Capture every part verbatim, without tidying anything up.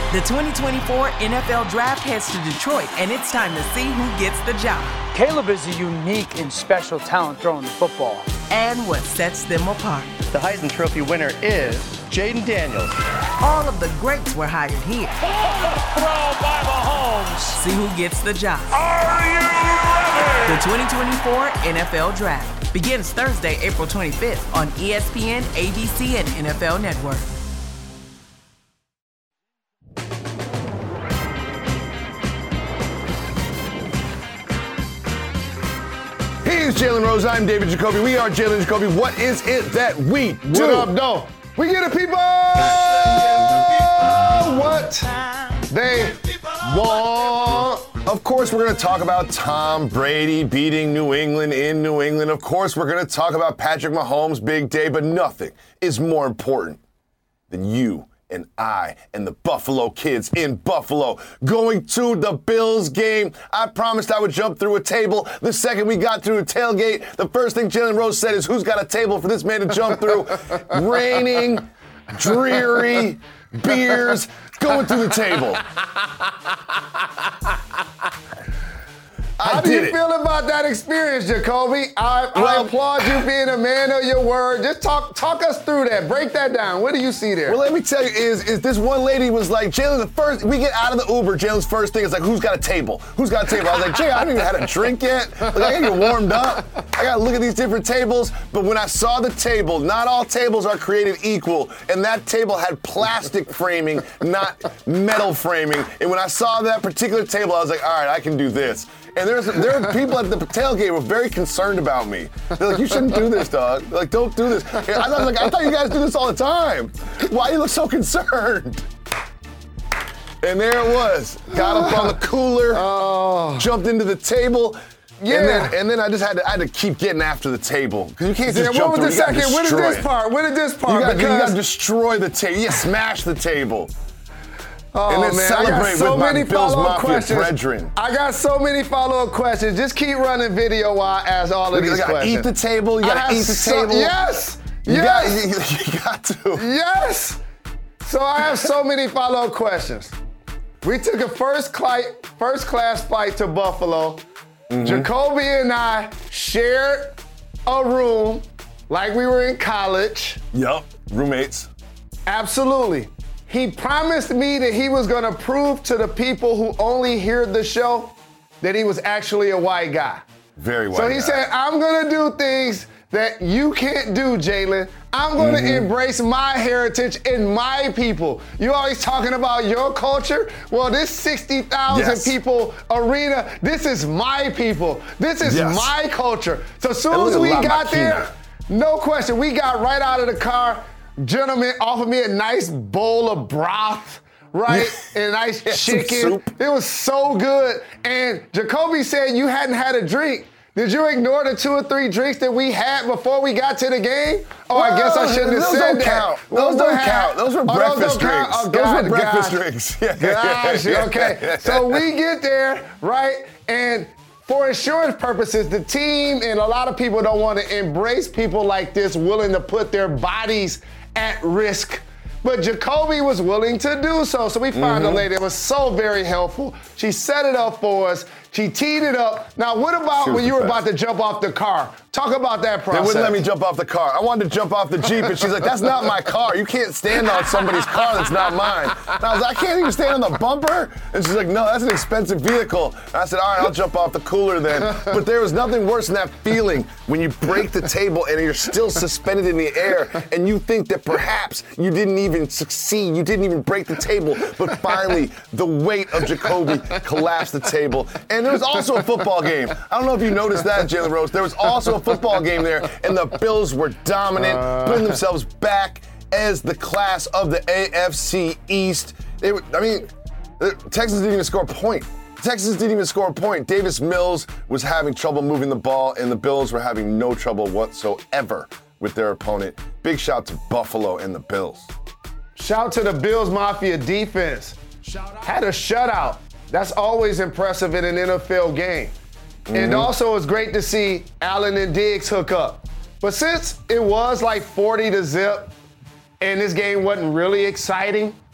The twenty twenty-four N F L Draft heads to Detroit, and it's time to see who gets the job. Caleb is a unique and special talent throwing the football. And what sets them apart. The Heisman Trophy winner is Jaden Daniels. All of the greats were hired here. Throw by Mahomes. See who gets the job. Are you ready? The twenty twenty-four N F L Draft begins Thursday, April twenty-fifth on E S P N, A B C, and N F L Network. He's Jalen Rose. I'm David Jacoby. We are Jalen Jacoby. What is it that we do? What up, though? We get the people what they want. Of course, we're going to talk about Tom Brady beating New England in New England. Of course, we're going to talk about Patrick Mahomes' big day, but nothing is more important than you and I and the Buffalo kids in Buffalo going to the Bills game. I promised I would jump through a table. The second we got through a tailgate, the first thing Jalen Rose said is, who's got a table for this man to jump through? Raining, dreary, beers, going through the table. I How do you did it. feel about that experience, Jacoby? I, I Well- applaud you being a man of your word. Just talk talk us through that. Break that down. What do you see there? Well, let me tell you, is is this one lady was like, Jalen, the first, we get out of the Uber, Jalen's first thing is like, who's got a table? Who's got a table? I was like, Jay, I haven't even had a drink yet. Like, I gotta get warmed up. I gotta look at these different tables. But when I saw the table, not all tables are created equal. And that table had plastic framing, not metal framing. And when I saw that particular table, I was like, all right, I can do this. And there's there are people at the tailgate who were very concerned about me. They're like, you shouldn't do this, dog. They're like, don't do this. And I was like, I thought you guys do this all the time. Why do you look so concerned? And there it was. Got up on the cooler, Oh. jumped into the table. Yeah. And then, and then I just had to, I had to keep getting after the table. Because you can't just Yeah, jump what was through. the You gotta second? What is destroy this it. part? What is this You part? got, you because got to destroy the table. Yeah, smash the table. Oh, and then man, celebrate I got so with my many Bills follow-up Mafia questions. brethren. I got so many follow-up questions. Just keep running video while I ask all of You these gotta questions. eat the table. You I gotta have eat the so- table. Yes. You yes. got, you, you got to. Yes. So I have so many follow-up questions. We took a first, cli- first class flight to Buffalo. Mm-hmm. Jacoby and I shared a room like we were in college. Yup, roommates. Absolutely. He promised me that he was going to prove to the people who only hear the show that he was actually a white guy. Very white So he guy. said, I'm going to do things that you can't do, Jalen. I'm going to Mm-hmm. embrace my heritage and my people. You always talking about your culture? Well, this sixty thousand Yes. people arena, this is my people. This is Yes. my culture. So as And soon look as at we La got Maquina. there, no question, we got right out of the car. Gentleman offered me a nice bowl of broth, right? And a nice Yeah, some chicken. soup. It was so good. And Jacoby said you hadn't had a drink. Did you ignore the two or three drinks that we had before we got to the game? Oh, I guess I shouldn't have those said don't that. Count. Well, Those what don't happened? count. Those were Oh, breakfast don't count? drinks. Oh, those God, were breakfast gosh. drinks. Yeah. Gosh, okay. So we get there, right? And for insurance purposes, the team and a lot of people don't want to embrace people like this willing to put their bodies at risk. But Jacoby was willing to do so. So we found Mm-hmm. a lady that was so very helpful. She set it up for us. She teed it up. Now, what about She was when you the were best. about to jump off the car? Talk about that They process. wouldn't let me jump off the car. I wanted to jump off the Jeep, and she's like, that's not my car. You can't stand on somebody's car that's not mine. And I was like, I can't even stand on the bumper? And she's like, no, that's an expensive vehicle. And I said, all right, I'll jump off the cooler then. But there was nothing worse than that feeling when you break the table and you're still suspended in the air, and you think that perhaps you didn't even succeed. You didn't even break the table. But finally, the weight of Jacoby collapsed the table. And there was also a football game. I don't know if you noticed that, Jalen Rose. There was also a football game there, and the Bills were dominant, putting themselves back as the class of the A F C East. They were, I mean, uh, Texas didn't even score a point. Texas didn't even score a point. Davis Mills was having trouble moving the ball, and the Bills were having no trouble whatsoever with their opponent. Big shout to Buffalo and the Bills. Shout to the Bills Mafia defense. Had a shutout. That's always impressive in an N F L game. Mm-hmm. And also it's great to see Allen and Diggs hook up. But since it was like forty to zip and this game wasn't really exciting,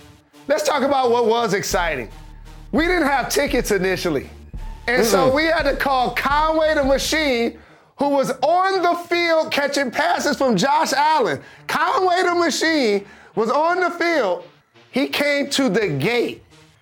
let's talk about what was exciting. We didn't have tickets initially. And mm-mm. so we had to call Conway the Machine, who was on the field catching passes from Josh Allen. Conway the Machine was on the field. He came to the gate,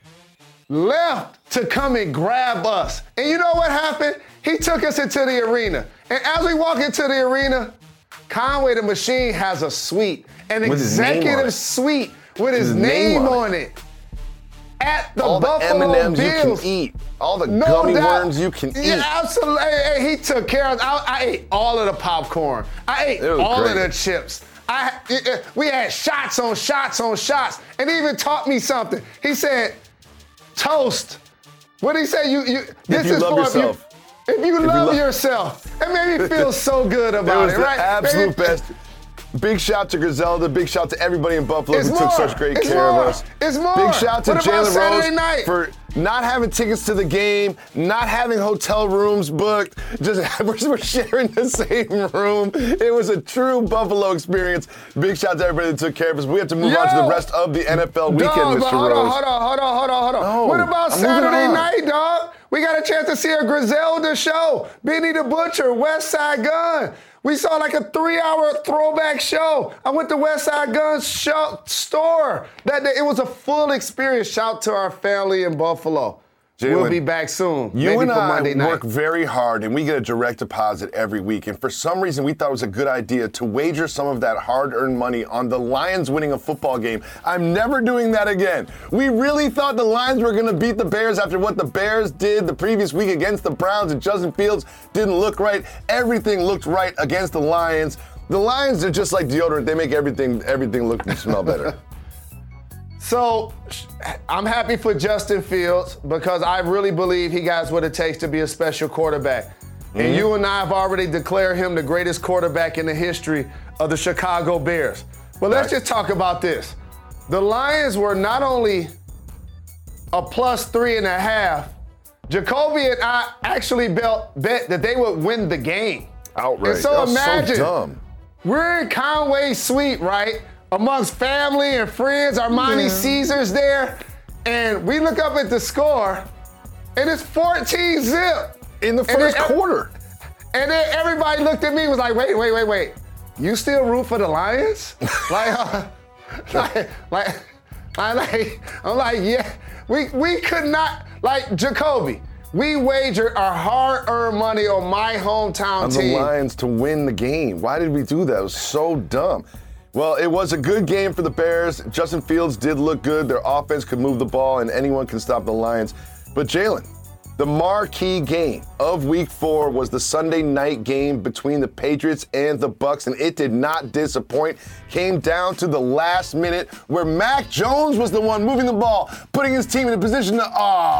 left to come and grab us. And you know what happened? He took us into the arena. And as we walk into the arena, Conway the Machine has a suite, an with executive suite with his, his name, name on it. it. At the all Buffalo the M and M's Bills. You can eat. All the no gummy doubt. worms you can eat. Yeah, absolutely. Hey, hey, he took care of I, I ate all of the popcorn. I ate all great. of the chips. I, it, it, we had shots on shots on shots. And he even taught me something. He said, toast. What did he say? You, you, this if you is love for yourself. If you, if you if love you lo- yourself. It made me feel so good about it. Was it, the right? absolute Maybe, best. Big shout to Griselda. Big shout to everybody in Buffalo it's who more. took such great it's care more. of us. It's more. Big shout to what about Jalen Saturday Rose night? for not having tickets to the game, not having hotel rooms booked, just we're sharing the same room. It was a true Buffalo experience. Big shout to everybody that took care of us. We have to move Yo, on to the rest of the N F L weekend, dog, Mister hold Rose. On, hold on, hold on, hold on, hold on. No, what about I'm Saturday moving on. night, dog? We got a chance to see a Griselda show. Benny the Butcher, West Side Gun. We saw like a three-hour throwback show. I went to West Side Gun's show, store that day. It was a full experience. Shout to our family in Buffalo. Jalen, we'll be back soon. You maybe and for I Monday night. work very hard, and we get a direct deposit every week. And for some reason, we thought it was a good idea to wager some of that hard-earned money on the Lions winning a football game. I'm never doing that again. We really thought the Lions were going to beat the Bears after what the Bears did the previous week against the Browns, and Justin Fields didn't look right. Everything looked right against the Lions. The Lions are just like deodorant. They make everything everything look and smell better. So I'm happy for Justin Fields because I really believe he got what it takes to be a special quarterback. Mm-hmm. And you and I have already declared him the greatest quarterback in the history of the Chicago Bears. But let's right. just talk about this. The Lions were not only a plus three and a half, Jacoby and I actually bet, bet that they would win the game. Outright. And so that was imagine, so dumb. We're in Conway's suite, right? Amongst family and friends, Armani yeah. Caesar's there, and we look up at the score, and it's fourteen zip. In the first then, quarter. And then everybody looked at me and was like, wait, wait, wait, wait. You still root for the Lions? like, uh, like, like, I like, I'm like, yeah. We we could not, like, Jacoby, we wagered our hard-earned money on my hometown on team. the Lions to win the game. Why did we do that? It was so dumb. Well, it was a good game for the Bears. Justin Fields did look good. Their offense could move the ball, and anyone can stop the Lions. But Jalen, the marquee game of Week Four was the Sunday night game between the Patriots and the Bucs, and it did not disappoint. Came down to the last minute where Mac Jones was the one moving the ball, putting his team in a position to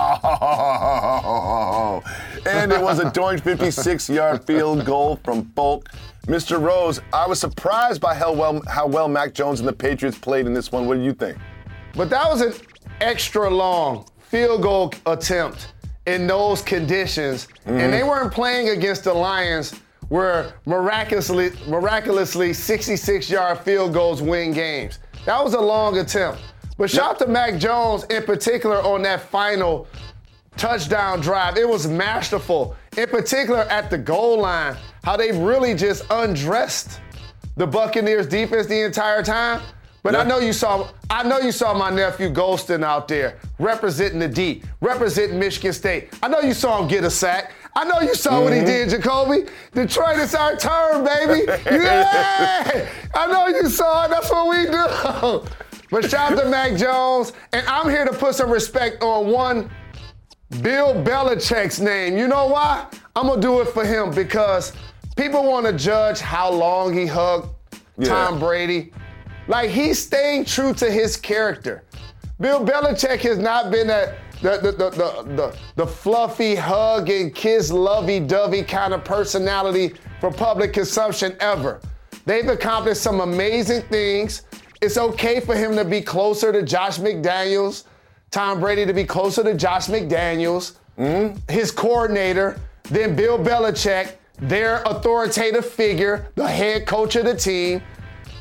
oh, and it was a doink fifty-six-yard field goal from Folk. Mister Rose, I was surprised by how well how well Mac Jones and the Patriots played in this one. What do you think? But that was an extra long field goal attempt in those conditions, mm-hmm. and they weren't playing against the Lions where miraculously, miraculously sixty-six-yard field goals win games. That was a long attempt. But shout out to Mac Jones in particular on that final touchdown drive. It was masterful, in particular at the goal line, how they really just undressed the Buccaneers defense the entire time. But yeah. I know you saw I know you saw my nephew Golston out there representing the D, representing Michigan State. I know you saw him get a sack. I know you saw mm-hmm. what he did, Jacoby. Detroit, it's our turn, baby. Yeah! I know you saw it. That's what we do. But shout out to Mac Jones. And I'm here to put some respect on one Bill Belichick's name. You know why? I'm going to do it for him because people want to judge how long he hugged yeah. Tom Brady. Like, he's staying true to his character. Bill Belichick has not been a, the, the, the, the, the, the fluffy, hugging, kiss, lovey-dovey kind of personality for public consumption ever. They've accomplished some amazing things. It's okay for him to be closer to Josh McDaniels, Tom Brady to be closer to Josh McDaniels, mm-hmm. his coordinator, then Bill Belichick, their authoritative figure, the head coach of the team.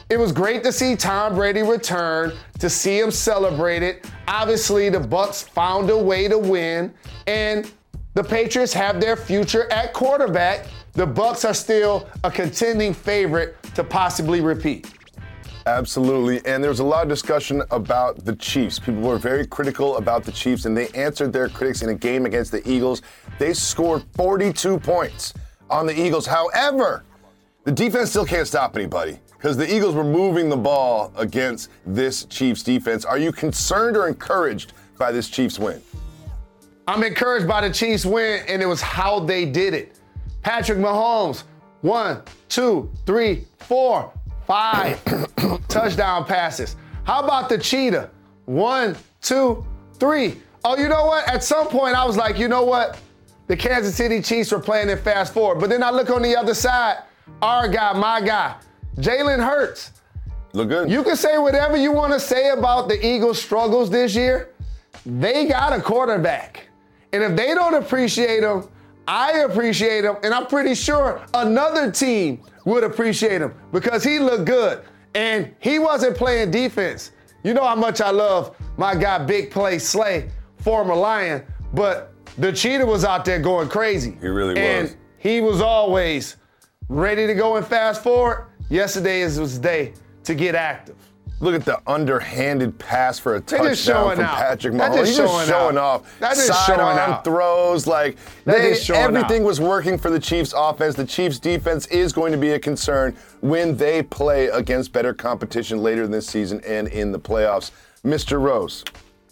it was great to see Tom Brady return, to see him celebrate it. Obviously, the Bucs found a way to win, and the Patriots have their future at quarterback. The Bucs are still a contending favorite to possibly repeat. Absolutely, and there's a lot of discussion about the Chiefs. People were very critical about the Chiefs, and they answered their critics in a game against the Eagles. They scored forty-two points on the Eagles. However, the defense still can't stop anybody because the Eagles were moving the ball against this Chiefs defense. Are you concerned or encouraged by this Chiefs win? I'm encouraged by the Chiefs win, and it was how they did it. Patrick Mahomes, one, two, three, four, five touchdown passes. How about the cheetah? One, two, three. Oh, you know what? At some point, I was like, you know what? The Kansas City Chiefs were playing it fast forward. But then I look on the other side, our guy, my guy, Jalen Hurts. Look good. You can say whatever you want to say about the Eagles' struggles this year. They got a quarterback. And if they don't appreciate him, I appreciate him. And I'm pretty sure another team would appreciate him because he looked good. And he wasn't playing defense. You know how much I love my guy, Big Play Slay, former Lion. But the cheetah was out there going crazy. He really and was. And he was always ready to go and fast forward. Yesterday is his day to get active. Look at the underhanded pass for a They're just touchdown showing from out. Patrick They're Mahomes. just He's just showing showing out. off. They're just showing Sidearm out. throws, like They're they, just showing everything out. was working for the Chiefs offense. The Chiefs defense is going to be a concern when they play against better competition later this season and in the playoffs. Mister Rose,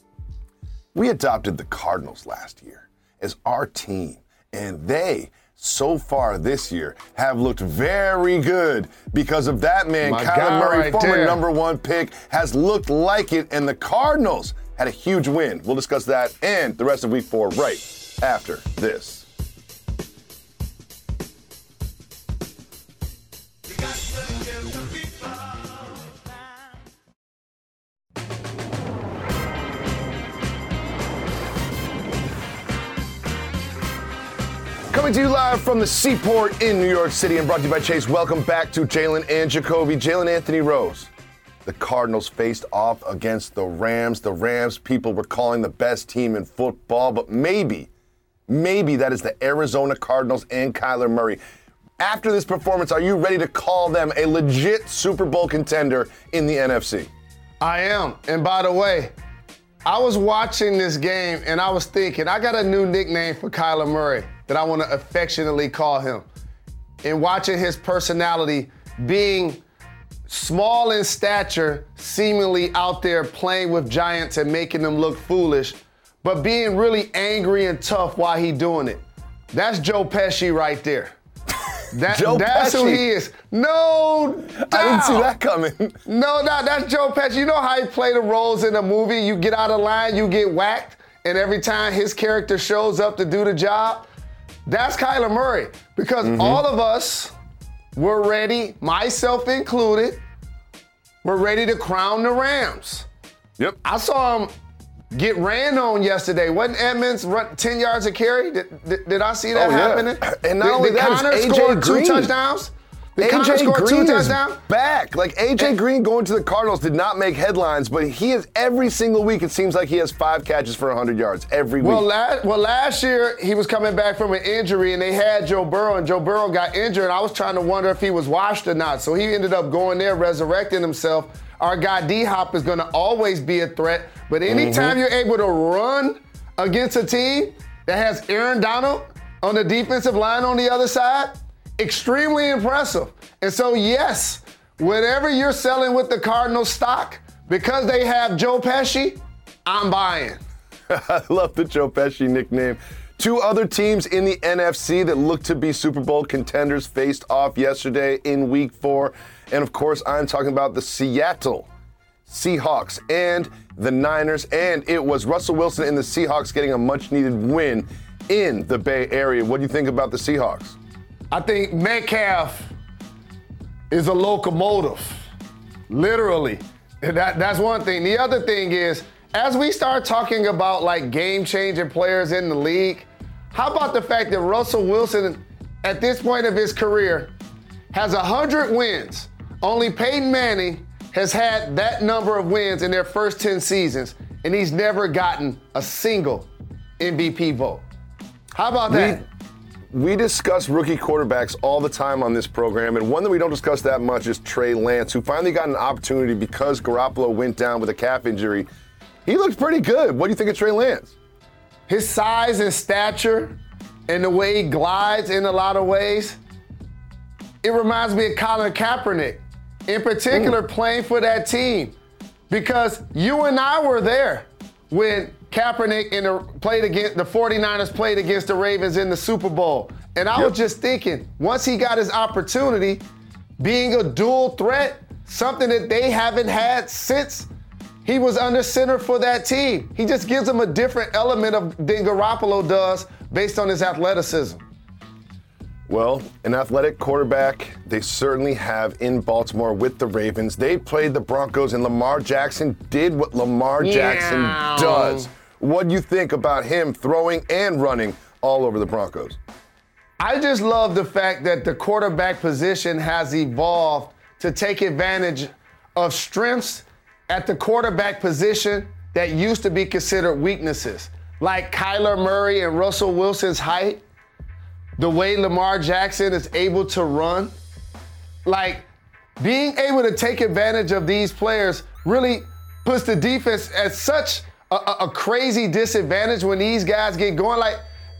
we adopted the Cardinals last year as our team, and they so far this year have looked very good because of that man, My Kyler guy Murray, right former there. number one pick, has looked like it, and the Cardinals had a huge win. We'll discuss that and the rest of week four right after this. Coming to you live from the Seaport in New York City and brought to you by Chase. Welcome back to Jalen and Jacoby. Jalen Anthony Rose. The Cardinals faced off against the Rams. The Rams people were calling the best team in football, but maybe, maybe that is the Arizona Cardinals and Kyler Murray. After this performance, are you ready to call them a legit Super Bowl contender in the N F C? I am. And by the way, I was watching this game and I was thinking, I got a new nickname for Kyler Murray that I want to affectionately call him. In watching his personality, being small in stature, seemingly out there playing with giants and making them look foolish, but being really angry and tough while he doing it. That's Joe Pesci right there. That, Joe that's Pesci. who he is. No doubt. I didn't see that coming. No, no, that's Joe Pesci. You know how he play the roles in a movie? You get out of line, you get whacked, and every time his character shows up to do the job, that's Kyler Murray. Because mm-hmm. all of us were ready, myself included, were ready to crown the Rams. Yep. I saw him get ran on yesterday. Wasn't Edmonds run ten yards a carry? Did, did, did I see that oh, yeah. happening? And not did, only did that, Connor A J score Green. two touchdowns? Did Connor A J score Green two is touchdowns? back. Like, A J Green going to the Cardinals did not make headlines, but he is every single week, it seems like he has five catches for one hundred yards every week. Well, last, well, last year he was coming back from an injury, and they had Joe Burrow, and Joe Burrow got injured, and I was trying to wonder if he was washed or not. So he ended up going there, resurrecting himself. Our guy D-Hop is going to always be a threat, but anytime mm-hmm. you're able to run against a team that has Aaron Donald on the defensive line on the other side, extremely impressive. And so, yes, whatever you're selling with the Cardinals stock, because they have Joe Pesci, I'm buying. I love the Joe Pesci nickname. Two other teams in the N F C that look to be Super Bowl contenders faced off yesterday in week four. And of course, I'm talking about the Seattle Seahawks and the Niners. And it was Russell Wilson and the Seahawks getting a much-needed win in the Bay Area. What do you think about the Seahawks? I think Metcalf is a locomotive, literally. That, that's one thing. The other thing is, as we start talking about like game-changing players in the league, how about the fact that Russell Wilson, at this point of his career, has one hundred wins, Only Peyton Manning has had that number of wins in their first ten seasons, and he's never gotten a single M V P vote. How about that? We, we discuss rookie quarterbacks all the time on this program, and one that we don't discuss that much is Trey Lance, who finally got an opportunity because Garoppolo went down with a calf injury. He looked pretty good. What do you think of Trey Lance? His size and stature and the way he glides in a lot of ways, it reminds me of Colin Kaepernick, in particular, mm. playing for that team. Because you and I were there when Kaepernick and the, played against, the 49ers played against the Ravens in the Super Bowl. And I yep. was just thinking, once he got his opportunity, being a dual threat, something that they haven't had since he was under center for that team. He just gives them a different element of than Garoppolo does based on his athleticism. Well, an athletic quarterback they certainly have in Baltimore with the Ravens. They played the Broncos, and Lamar Jackson did what Lamar Jackson yeah. does. What do you think about him throwing and running all over the Broncos? I just love the fact that the quarterback position has evolved to take advantage of strengths at the quarterback position that used to be considered weaknesses, like Kyler Murray and Russell Wilson's height, the way Lamar Jackson is able to run. Like, being able to take advantage of these players really puts the defense at such a, a, a crazy disadvantage when these guys get going. Like,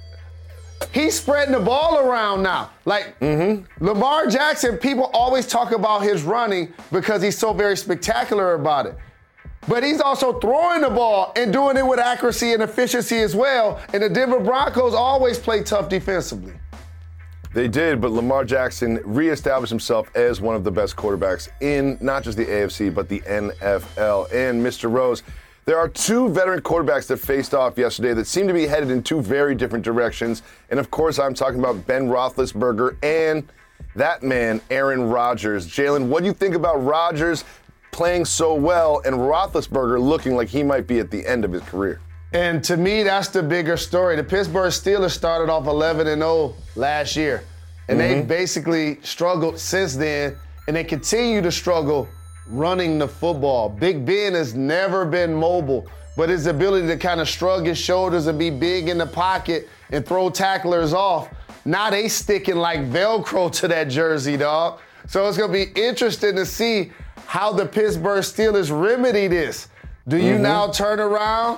he's spreading the ball around now. Like, mm-hmm. Lamar Jackson, people always talk about his running because he's so very spectacular about it. But he's also throwing the ball and doing it with accuracy and efficiency as well. And the Denver Broncos always play tough defensively. They did, but Lamar Jackson reestablished himself as one of the best quarterbacks in not just the A F C, but the N F L. And Mister Rose, there are two veteran quarterbacks that faced off yesterday that seem to be headed in two very different directions. And of course, I'm talking about Ben Roethlisberger and that man, Aaron Rodgers. Jalen, what do you think about Rodgers playing so well and Roethlisberger looking like he might be at the end of his career? And to me, that's the bigger story. The Pittsburgh Steelers started off eleven and oh last year, and mm-hmm. they basically struggled since then, and they continue to struggle running the football. Big Ben has never been mobile, but his ability to kind of shrug his shoulders and be big in the pocket and throw tacklers off, now they sticking like Velcro to that jersey, dog. So it's going to be interesting to see how the Pittsburgh Steelers remedy this. Do you mm-hmm. now turn around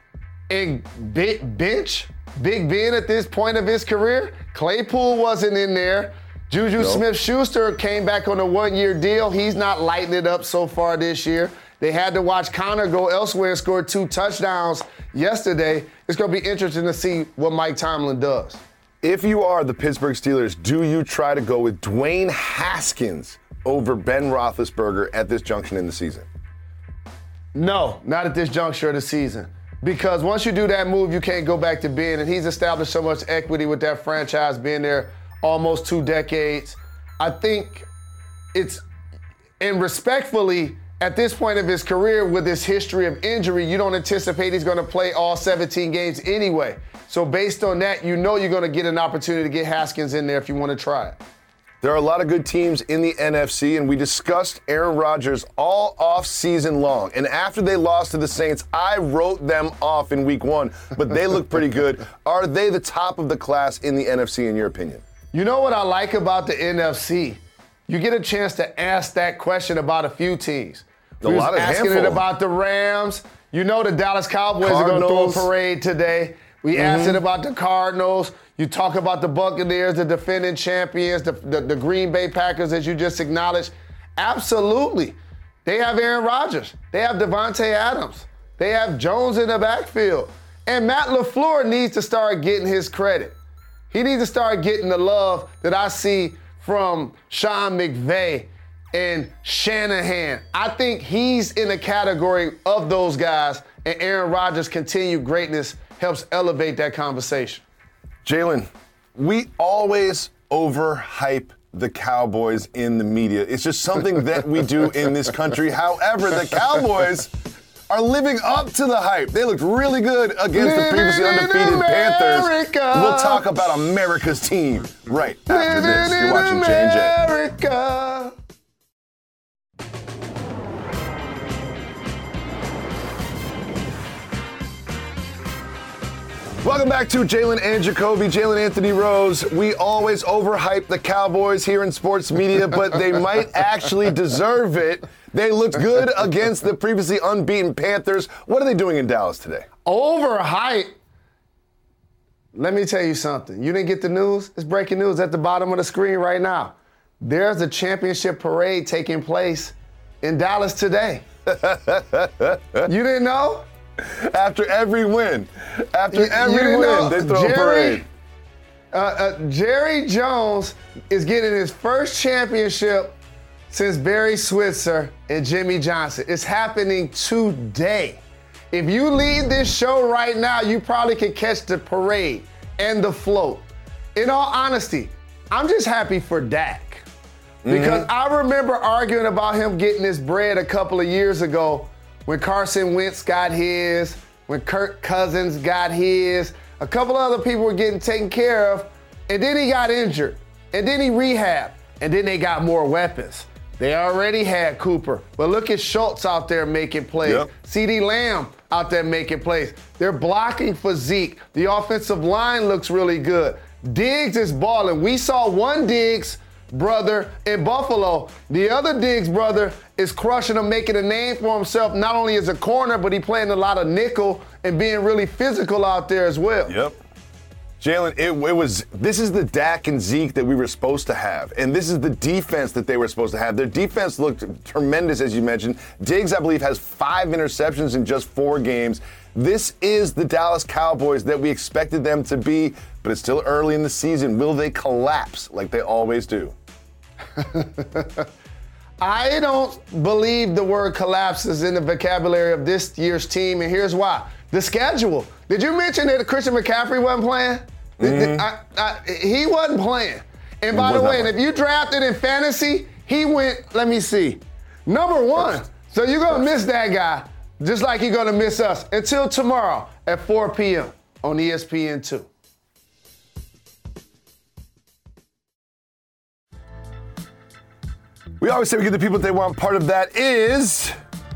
and bench Big Ben at this point of his career? Claypool wasn't in there. Juju nope. Smith-Schuster came back on a one-year deal. He's not lighting it up so far this year. They had to watch Connor go elsewhere and score two touchdowns yesterday. It's going to be interesting to see what Mike Tomlin does. If you are the Pittsburgh Steelers, do you try to go with Dwayne Haskins over Ben Roethlisberger at this junction in the season? No, not at this juncture of the season. Because once you do that move, you can't go back to Ben, and he's established so much equity with that franchise being there almost two decades. I think it's, and respectfully, at this point of his career with his history of injury, you don't anticipate he's going to play all seventeen games anyway. So based on that, you know you're going to get an opportunity to get Haskins in there if you want to try it. There are a lot of good teams in the N F C, and we discussed Aaron Rodgers all off season long. And after they lost to the Saints, I wrote them off in week one, but they look pretty good. Are they the top of the class in the N F C, in your opinion? You know what I like about the N F C? You get a chance to ask that question about a few teams. A we lot was of asking handful. it about the Rams. You know the Dallas Cowboys Cardinals. Are going to throw a parade today. We mm-hmm. asked it about the Cardinals. You talk about the Buccaneers, the defending champions, the, the, the Green Bay Packers, as you just acknowledged. Absolutely. They have Aaron Rodgers. They have Devontae Adams. They have Jones in the backfield. And Matt LaFleur needs to start getting his credit. He needs to start getting the love that I see from Sean McVay and Shanahan. I think he's in the category of those guys, and Aaron Rodgers' continued greatness helps elevate that conversation. Jalen, we always overhype the Cowboys in the media. It's just something that we do in this country. However, the Cowboys are living up to the hype. They looked really good against the previously undefeated Panthers. We'll talk about America's team right after this. You're watching J and J. Welcome back to Jalen and Jacoby, Jalen Anthony Rose. We always overhype the Cowboys here in sports media, but they might actually deserve it. They looked good against the previously unbeaten Panthers. What are they doing in Dallas today? Overhype? Let me tell you something. You didn't get the news? It's breaking news at the bottom of the screen right now. There's a championship parade taking place in Dallas today. You didn't know? After every win, after You- every you didn't win, know? they throw Jerry, a parade. Uh, uh, Jerry Jones is getting his first championship since Barry Switzer and Jimmy Johnson. It's happening today. If you leave this show right now, you probably could catch the parade and the float. In all honesty, I'm just happy for Dak. Because I remember arguing about him getting his bread a couple of years ago when Carson Wentz got his, when Kirk Cousins got his, a couple of other people were getting taken care of, and then he got injured, and then he rehabbed, and then they got more weapons. They already had Cooper, but look at Schultz out there making plays. Yep. CeeDee Lamb out there making plays. They're blocking for Zeke. The offensive line looks really good. Diggs is balling. We saw one Diggs brother in Buffalo. The other Diggs brother is crushing him, making a name for himself, not only as a corner, but he playing a lot of nickel and being really physical out there as well. Yep. Jalen, it, it was, this is the Dak and Zeke that we were supposed to have. And this is the defense that they were supposed to have. Their defense looked tremendous, as you mentioned. Diggs, I believe, has five interceptions in just four games. This is the Dallas Cowboys that we expected them to be, but it's still early in the season. Will they collapse like they always do? I don't believe the word collapse is in the vocabulary of this year's team, and here's why. The schedule. Did you mention that Christian McCaffrey wasn't playing? Mm-hmm. I, I, he wasn't playing. And by the way, and if you drafted in fantasy, he went, let me see, number one. So you're going to miss that guy, just like you're going to miss us, until tomorrow at four p.m. on E S P N two. We always say we give the people what they want. Part of that is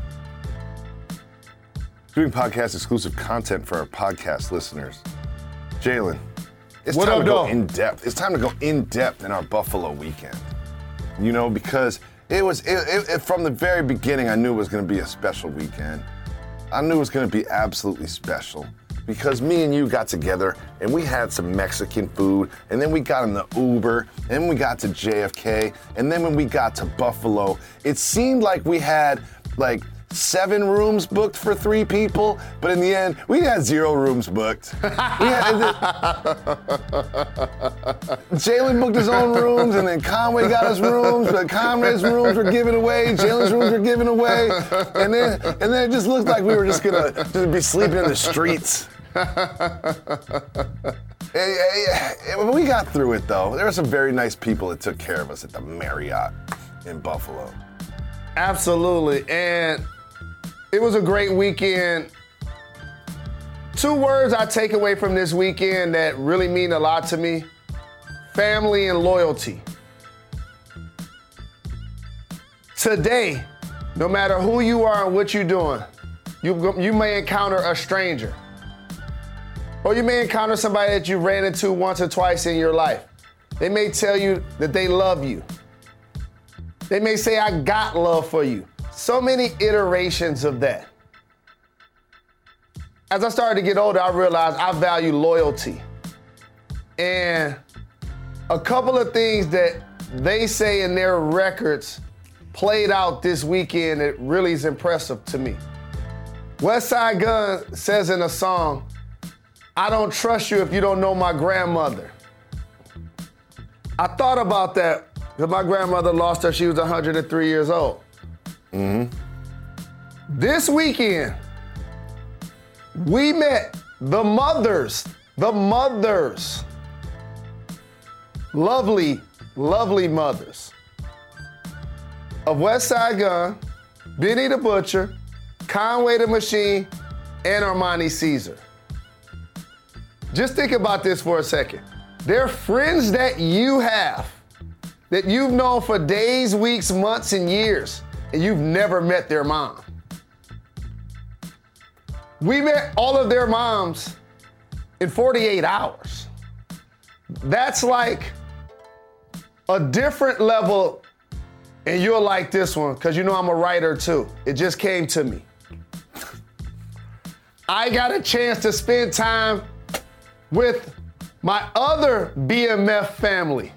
doing podcast exclusive content for our podcast listeners. Jalen, it's What time up, to go dog? in depth. It's time to go in depth in our Buffalo weekend. You know, because it was it, it, it, from the very beginning, I knew it was going to be a special weekend. I knew it was going to be absolutely special because me and you got together and we had some Mexican food, and then we got in the Uber, and then we got to J F K, and then when we got to Buffalo, it seemed like we had like seven rooms booked for three people, but in the end, we had zero rooms booked. We had, Jalen booked his own rooms, and then Conway got his rooms, but Conway's rooms were given away, Jalen's rooms were given away, and then and then it just looked like we were just gonna just be sleeping in the streets. Hey, hey, hey, when we got through it, though, there were some very nice people that took care of us at the Marriott in Buffalo. Absolutely. And it was a great weekend. Two words I take away from this weekend that really mean a lot to me: family and loyalty. Today, no matter who you are and what you're doing, you, you may encounter a stranger. Or you may encounter somebody that you ran into once or twice in your life. They may tell you that they love you. They may say, I got love for you. So many iterations of that. As I started to get older, I realized I value loyalty. And a couple of things that they say in their records played out this weekend that really is impressive to me. West Side Gun says in a song, I don't trust you if you don't know my grandmother. I thought about that because my grandmother lost her, she was one hundred three years old. Mm-hmm. This weekend, we met the mothers, the mothers, lovely, lovely mothers of West Side Gun, Benny the Butcher, Conway the Machine, and Armani Caesar. Just think about this for a second. They're friends that you have, that you've known for days, weeks, months, and years, and you've never met their mom. We met all of their moms in forty-eight hours. That's like a different level, and you'll like this one, because you know I'm a writer too. It just came to me. I got a chance to spend time with my other B M F family,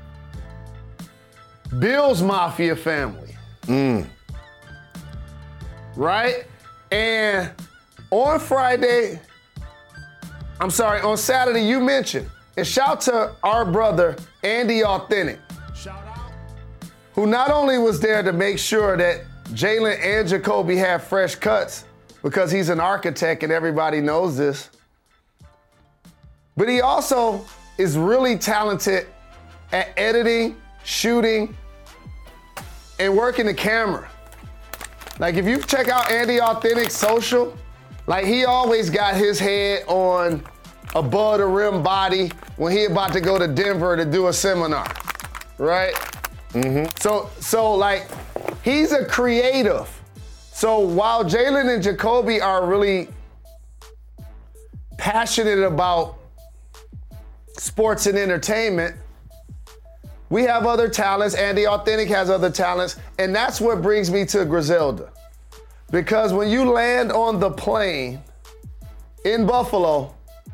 Bill's Mafia family. Mm. Right? And on Friday, I'm sorry, on Saturday, you mentioned, and shout to our brother, Andy Authentic, shout out, who not only was there to make sure that Jalen and Jacoby have fresh cuts, because he's an architect and everybody knows this, but he also is really talented at editing, shooting, and working the camera. Like, if you check out Andy Authentic's social, like, he always got his head on above the rim body when he about to go to Denver to do a seminar, right? Mm-hmm. So, so like, he's a creative. So while Jalen and Jacoby are really passionate about sports and entertainment, we have other talents. Andy Authentic has other talents. And that's what brings me to Griselda. Because when you land on the plane in Buffalo,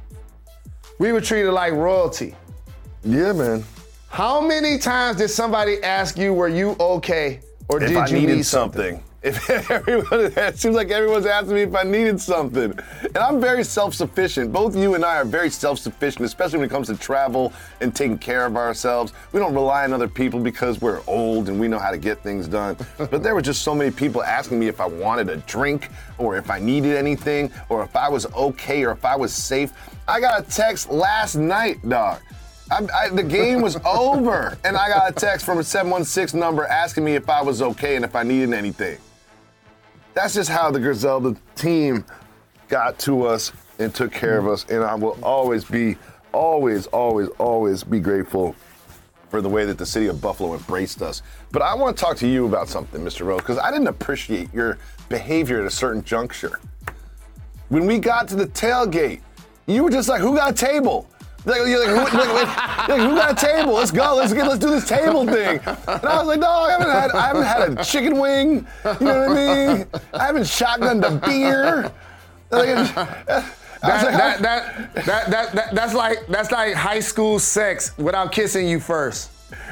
we were treated like royalty. Yeah, man. How many times did somebody ask you, were you okay? Or if did I you needed need something? something. If everyone, it seems like everyone's asking me if I needed something. And I'm very self-sufficient. Both you and I are very self-sufficient, especially when it comes to travel and taking care of ourselves. We don't rely on other people because we're old and we know how to get things done. But there were just so many people asking me if I wanted a drink or if I needed anything or if I was okay or if I was safe. I got a text last night, dog. I, I, the game was over, and I got a text from a seven one six number asking me if I was okay and if I needed anything. That's just how the Griselda team got to us and took care of us, and I will always be, always, always, always be grateful for the way that the city of Buffalo embraced us. But I want to talk to you about something, Mister Rose, because I didn't appreciate your behavior at a certain juncture. When we got to the tailgate, you were just like, who got a table? Like, you're like, who, like, like, like, who got a table? Let's go. Let's get. Let's do this table thing. And I was like, no, I haven't had. I haven't had a chicken wing. You know what I mean? I haven't shotgunned a beer. Like, that, that, that, that, that, that, that's like that's like high school sex without kissing you first.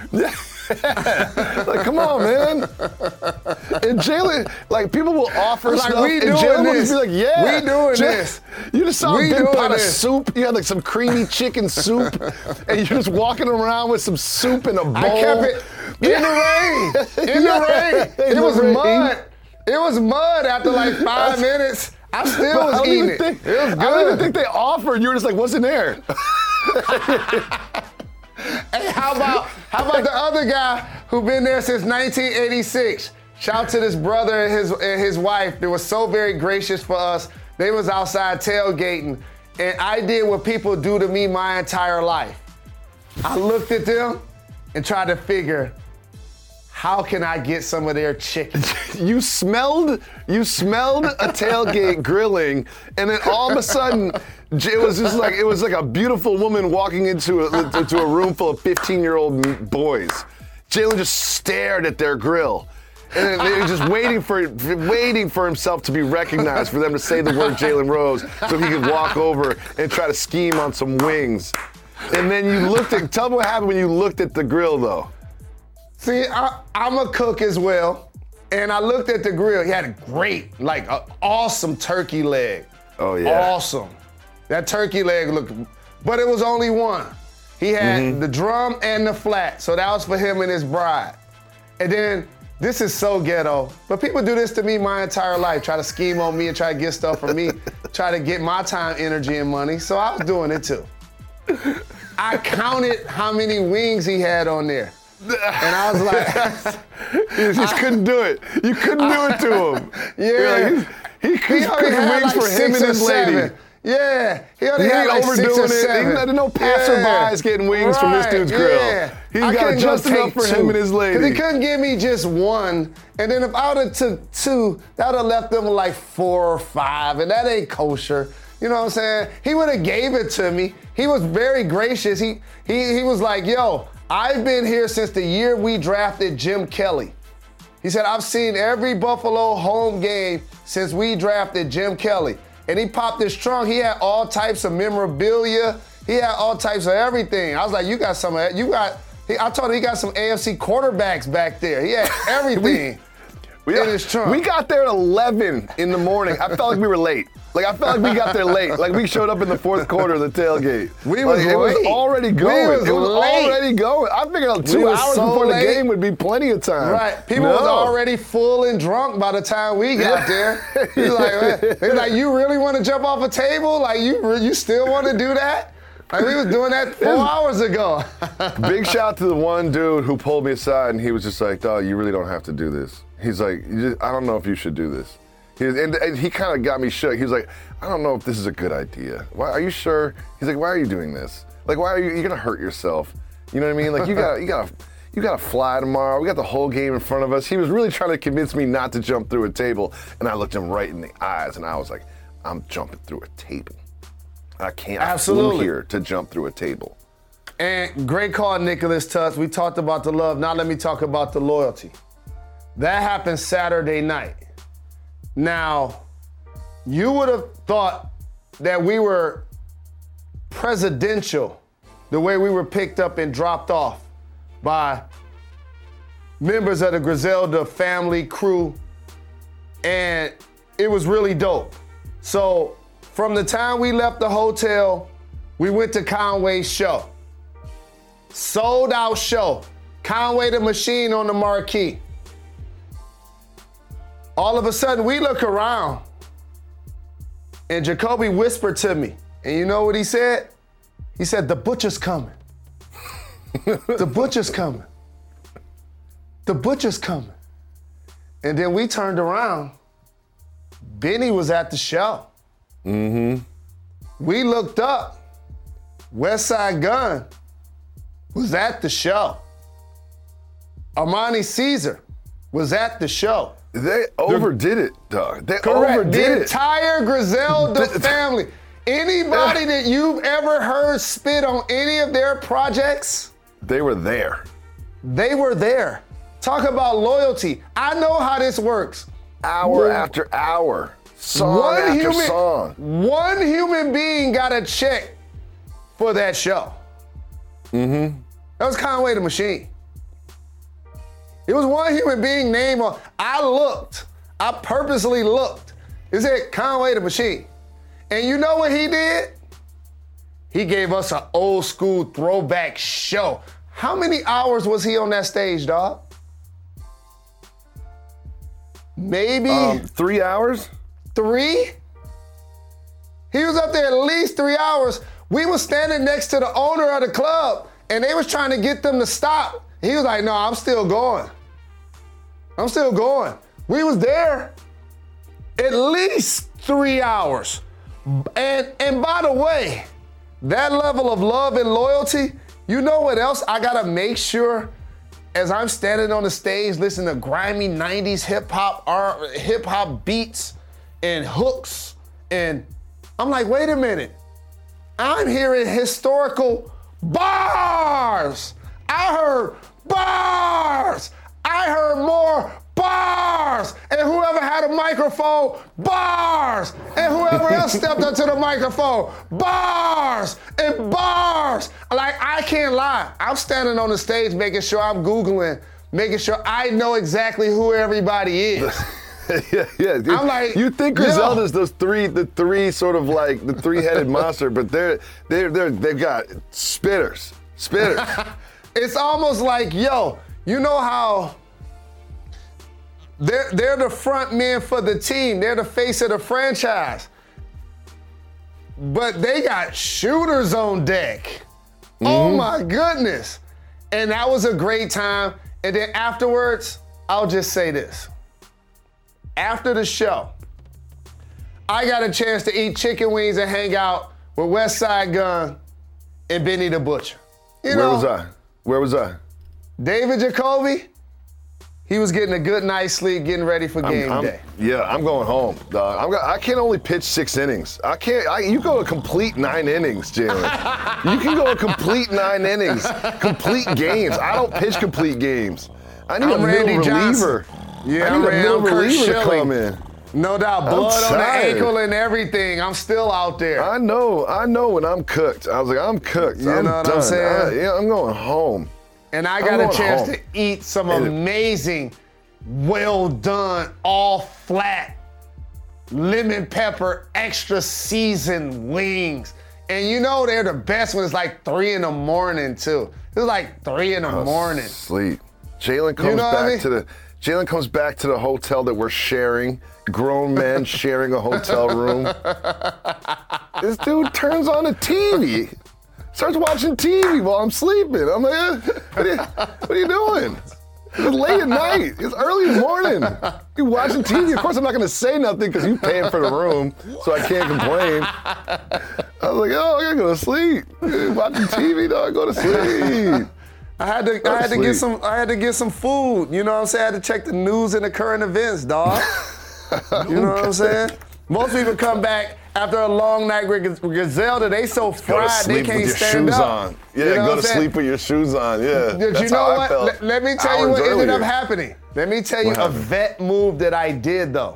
Like, come on, man. And Jalen, like, people will offer like, stuff, we and doing Jalen will this. just be like, yeah. We doing Jay, this. You just saw we a big pot of this. soup. You had, like, some creamy chicken soup, and you're just walking around with some soup in a bowl. I kept it in the rain. In Yeah. the rain. In It the was rain. mud. It was mud after like five minutes. I still But was I don't eating even it. think, It was I don't even good. think they offered. You were just like, what's in there? Hey, how about how about the other guy who been there since nineteen eighty-six? Shout to this brother and his and his wife. They were so very gracious for us. They was outside tailgating, and I did what people do to me my entire life. I looked at them and tried to figure, how can I get some of their chicken? You smelled, you smelled a tailgate grilling, and then all of a sudden, it was just like it was like a beautiful woman walking into a, into a room full of fifteen-year-old boys. Jalen just stared at their grill, and they were just waiting for waiting for himself to be recognized, for them to say the word Jalen Rose, so he could walk over and try to scheme on some wings. And then you looked at. Tell me what happened when you looked at the grill, though. See, I, I'm a cook as well, and I looked at the grill. He had a great, like, an awesome turkey leg. Oh, yeah. Awesome. That turkey leg looked, but it was only one. He had Mm-hmm. the drum and the flat, so that was for him and his bride. And then, this is so ghetto, but people do this to me my entire life, try to scheme on me and try to get stuff from me, try to get my time, energy, and money, so I was doing it too. I counted how many wings he had on there. And I was like, You just couldn't do it. You couldn't do it to him. yeah. Like, he, he, he He only cooking had wings like for him six and or his lady. seven. Yeah, he only He had ain't like overdoing six or it. He seven. let no passerbys getting wings from this dude's grill. Yeah. He's I got couldn't just go enough take for two, him and his lady. 'cause he couldn't give me just one. And then if I would have took two, that would have left them with like four or five, and that ain't kosher. You know what I'm saying? He would have gave it to me. He was very gracious. He he he was like, yo, I've been here since the year we drafted Jim Kelly. He said, I've seen every Buffalo home game since we drafted Jim Kelly. And he popped his trunk. He had all types of memorabilia. He had all types of everything. I was like, you got some of that. You got, he, I told him he got some A F C quarterbacks back there. He had everything we, in his trunk. We got there at eleven in the morning. I felt like we were late. Like, I felt like we got there late. Like, we showed up in the fourth quarter of the tailgate. We was like, late. It was already going. We was it was late. already going. I figured out two was hours so before late. the game would be plenty of time. Right. People no. was already full and drunk by the time we got there. He's like, he's like, you really want to jump off a table? Like, you you still want to do that? Like, we was doing that four hours ago. Big shout to the one dude who pulled me aside, and he was just like, dog, you really don't have to do this. He's like, you just, I don't know if you should do this. He was, and, and he kind of got me shook. He was like, I don't know if this is a good idea. Why are you sure? He's like, why are you doing this? Like, why are you? You're gonna hurt yourself. You know what I mean? Like, you got, you got, you got to fly tomorrow. We got the whole game in front of us. He was really trying to convince me not to jump through a table, and I looked him right in the eyes, and I was like, I'm jumping through a table. I can't. Absolutely. I flew here to jump through a table. And great call, Nicholas Tuss. We talked about the love. Now let me talk about the loyalty. That happened Saturday night. Now, you would have thought that we were presidential the way we were picked up and dropped off by members of the Griselda family crew, and it was really dope. So from the time we left the hotel, we went to Conway's show. Sold out show. Conway the Machine on the marquee. All of a sudden, we look around, and Jacoby whispered to me, and you know what he said? He said, the butcher's coming. The butcher's coming. The butcher's coming. And then we turned around. Benny was at the show. Mm-hmm. We looked up. West Side Gun was at the show. Armani Caesar was at the show. They overdid it, dog. They Correct. overdid the it. entire Griselda The- family. Anybody that you've ever heard spit on any of their projects, They were there. they were there. Talk about loyalty. I know how this works. Hour One- after hour. Song one after human, song. One human being got a check for that show. Mm-hmm. That was Conway the Machine. It was one human being name on. I looked. I purposely looked. It said Conway the Machine. And you know what he did? He gave us an old school throwback show. How many hours was he on that stage, dog? Maybe Um, three hours? three? He was up there at least three hours. We was standing next to the owner of the club, and they was trying to get them to stop. He was like, no, I'm still going. I'm still going. We was there at least three hours. And, and by the way, that level of love and loyalty, you know what else I gotta make sure as I'm standing on the stage listening to grimy nineties hip hop, R, hip hop beats and hooks, and I'm like, wait a minute, I'm hearing historical bars. I heard bars. I heard more bars. And whoever had a microphone, bars. And whoever else stepped up to the microphone, bars and bars. Like, I can't lie. I'm standing on the stage making sure I'm Googling, making sure I know exactly who everybody is. yeah, yeah. Dude, I'm like, you think yo. Griselda's those three, the three sort of like the three-headed monster, but they're they're they're they've got spitters, spitters. It's almost like, yo, you know how they're they're the front men for the team, they're the face of the franchise, but they got shooters on deck. Mm-hmm. Oh my goodness! And that was a great time. And then afterwards, I'll just say this. After the show, I got a chance to eat chicken wings and hang out with West Side Gun and Benny the Butcher. You Where know, was I? Where was I? David Jacoby, he was getting a good night's sleep, getting ready for game I'm, I'm, day. Yeah, I'm going home, dog. I'm go- I can't only pitch six innings. I can't. I, you go a complete nine innings, Jalen. You can go a complete nine innings, complete games. I don't pitch complete games. I need I'm a Randy middle Johnson. reliever. Yeah, I I'm need a Randy- middle I'm Kurt reliever to Schilling. come in. No doubt, blood on the tired. ankle and everything. I'm still out there. I know. I know when I'm cooked. I was like, I'm cooked. You I'm know what done. I'm saying? I, yeah, I'm going home. And I I'm got a going chance home. to eat some And it- amazing, well done, all flat, lemon pepper, extra seasoned wings. And you know they're the best when it's like three in the morning too. It's like three in the morning. Sleep. Jalen comes You know what back I mean? to the Jalen comes back to the hotel that we're sharing. Grown men sharing a hotel room. This dude turns on the T V, starts watching T V while I'm sleeping. I'm like, eh, what, are you, what are you doing? It's late at night. It's early in the morning. You watching T V? Of course, I'm not going to say nothing because you paying for the room, so I can't complain. I was like, oh, I gotta go to sleep. Watching T V, dog. Go to sleep. I had to, I had to get some, I had to get some food. You know what I'm saying? I had to check the news and the current events, dog. You know what I'm saying? Most people come back after a long night with Griselda. They so Go to fried they sleep can't with your stand shoes up. on. Yeah, You know go what to I'm saying? sleep with your shoes on. Yeah. Did That's you know how I what? felt Let, let me tell you hours what ended earlier. up happening. Let me tell you What a happened? vet move that I did though.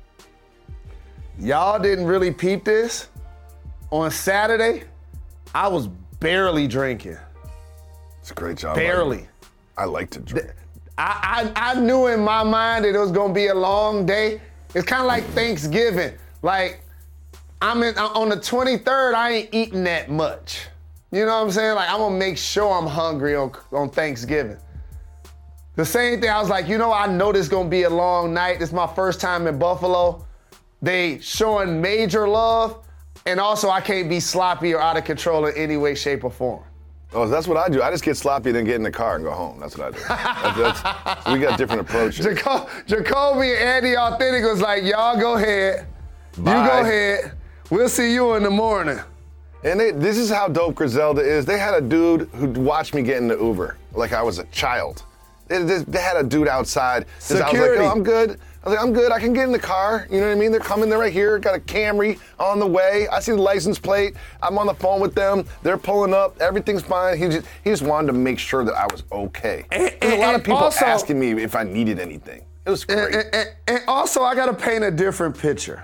Y'all didn't really peep this. On Saturday, I was barely drinking. It's a great job. Barely. I like to drink. I, I, I knew in my mind that it was gonna be a long day. It's kind of like Thanksgiving. Like, I'm in, on the twenty-third, I ain't eating that much. You know what I'm saying? Like, I'm gonna make sure I'm hungry on, on Thanksgiving. The same thing, I was like, you know, I know this is gonna be a long night. This is my first time in Buffalo. They showing major love, and also I can't be sloppy or out of control in any way, shape, or form. Oh, that's what I do. I just get sloppy, then get in the car and go home. That's what I do. That's, that's, we got different approaches. Jaco- Jacoby and Andy Authentic was like, y'all go ahead. Bye. You go ahead. We'll see you in the morning. And they, this is how dope Griselda is. They had a dude who watched me get in the Uber like I was a child. They, they, they had a dude outside. 'cause I was like, Security. oh, I'm good. I was like, I'm good. I can get in the car. You know what I mean? They're coming. They're right here. Got a Camry on the way. I see the license plate. I'm on the phone with them. They're pulling up. Everything's fine. He just, he just wanted to make sure that I was okay. And- There's a lot and of people also- asking me if I needed anything. It was great. And, and- and also, I got to paint a different picture.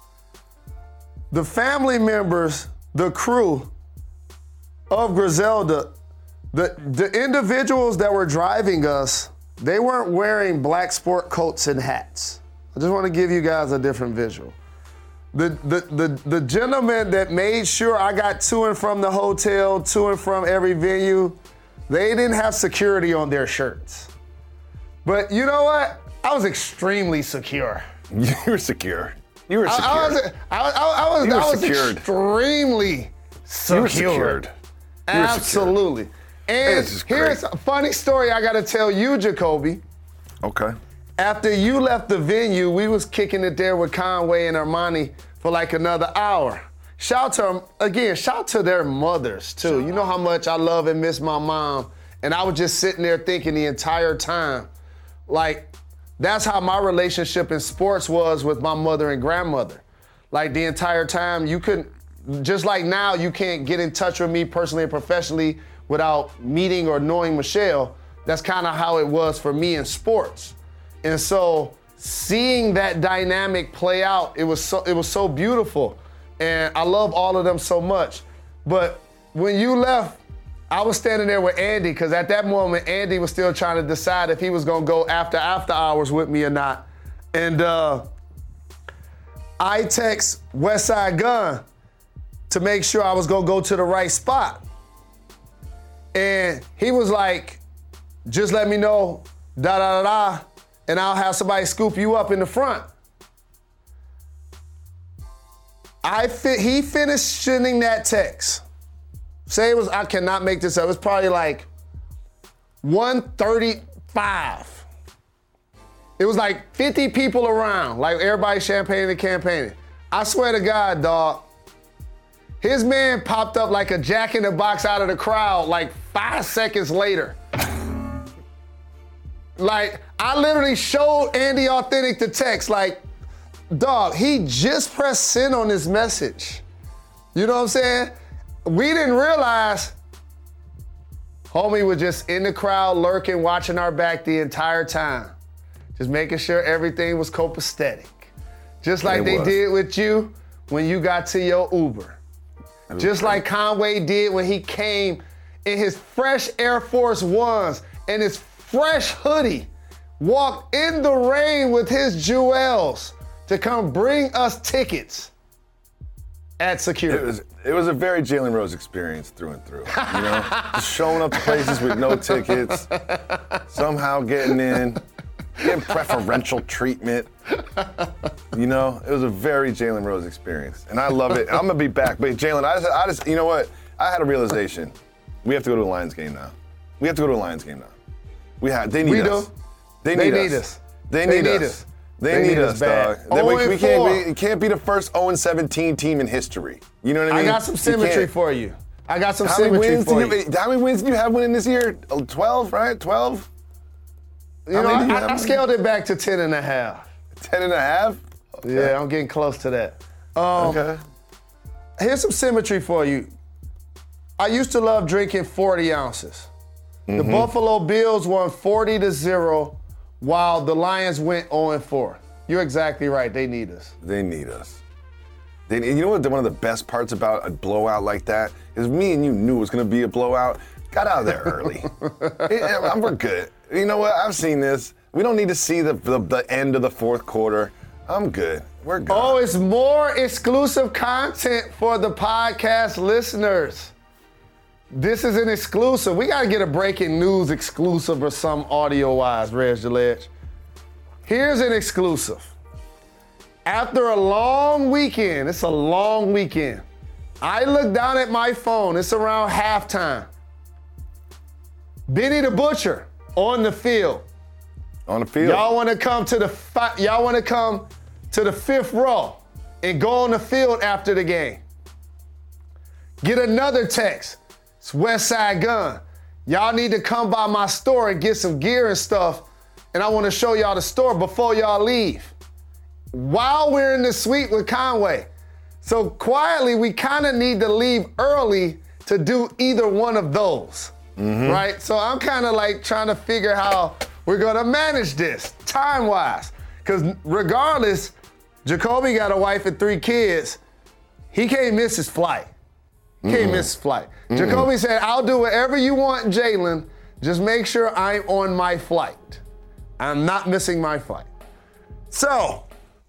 The family members, the crew of Griselda, the, the individuals that were driving us, they weren't wearing black sport coats and hats. I just want to give you guys a different visual. The, the, the, the gentleman that made sure I got to and from the hotel, to and from every venue, they didn't have security on their shirts. But you know what? I was extremely secure. You were secure. You were secure. I, I was, I, was- I was, You were I was secured. extremely secure. You were secured. You were secured. Absolutely. And This is great. here's a funny story I got to tell you, Jacoby. Okay. After you left the venue, we was kicking it there with Conway and Armani for like another hour. Shout to them, again, shout to their mothers too. You know how much I love and miss my mom. And I was just sitting there thinking the entire time, like, that's how my relationship in sports was with my mother and grandmother. Like the entire time, you couldn't, just like now, you can't get in touch with me personally and professionally without meeting or knowing Michelle. That's kind of how it was for me in sports. And so seeing that dynamic play out, it was so it was so beautiful. And I love all of them so much. But when you left, I was standing there with Andy, because at that moment, Andy was still trying to decide if he was gonna go after after hours with me or not. And uh, I text Westside Gun to make sure I was gonna go to the right spot. And he was like, just let me know, da da da da, and I'll have somebody scoop you up in the front. I fi- he finished sending that text. Say it was, I cannot make this up. It was probably like one thirty-five. It was like fifty people around, like everybody champagning and campaigning. I swear to God, dog, his man popped up like a Jack in the Box out of the crowd like five seconds later. Like, I literally showed Andy Authentic the text, like, dog, he just pressed send on this message. You know what I'm saying? We didn't realize homie was just in the crowd lurking, watching our back the entire time. Just making sure everything was copacetic. Just like It they was. did with you when you got to your Uber. Just like Conway did when he came in his fresh Air Force Ones and his fresh hoodie, walked in the rain with his jewels to come bring us tickets at security. It was it was a very Jalen Rose experience through and through. You know, just showing up to places with no tickets, somehow getting in, getting preferential treatment. You know, it was a very Jalen Rose experience, and I love it. I'm gonna be back, but Jalen, I just, I just, you know what? I had a realization. We have to go to a Lions game now. We have to go to a Lions game now. We have. They need We us. do. They They need, need us. us. They They need, need us. us. They, They need, need us, us bad. dog. Then we, oh we and can't four. be. It can't be the first oh and seventeen team in history. You know what I mean? I got some You symmetry can't. for you. I got some How many symmetry wins for did you. you? How many wins did you have winning this year? twelve, right? twelve. You How know, many do you I, have I winning? scaled it back to ten and a half. ten and a half. Okay. Yeah, I'm getting close to that. Um, Okay. Here's some symmetry for you. I used to love drinking forty ounces. The Mm-hmm. Buffalo Bills won forty to zero while the Lions went oh and four. You're exactly right. They need us. They need us. They, and you know what? One of the best parts about a blowout like that is me and you knew it was going to be a blowout. Got out of there early. Yeah, we're good. You know what? I've seen this. We don't need to see the, the the end of the fourth quarter. I'm good. We're good. Oh, it's more exclusive content for the podcast listeners. This is an exclusive. We got to get a breaking news exclusive or some audio-wise, Reg Deledge. Here's an exclusive. After a long weekend, it's a long weekend, I look down at my phone. It's around halftime. Benny the Butcher on the field. On the field. Y'all want to come to the fi- y'all want to come to the fifth row and go on the field after the game. Get another text. It's Westside Gun. Y'all need to come by my store and get some gear and stuff, and I want to show y'all the store before y'all leave. While we're in the suite with Conway. So quietly, we kind of need to leave early to do either one of those, Mm-hmm. right? So I'm kind of like trying to figure how we're gonna manage this time-wise. Because regardless, Jacoby got a wife and three kids. He can't miss his flight. He can't miss his flight. Jacoby said, I'll do whatever you want, Jalen. Just make sure I'm on my flight. I'm not missing my flight. So,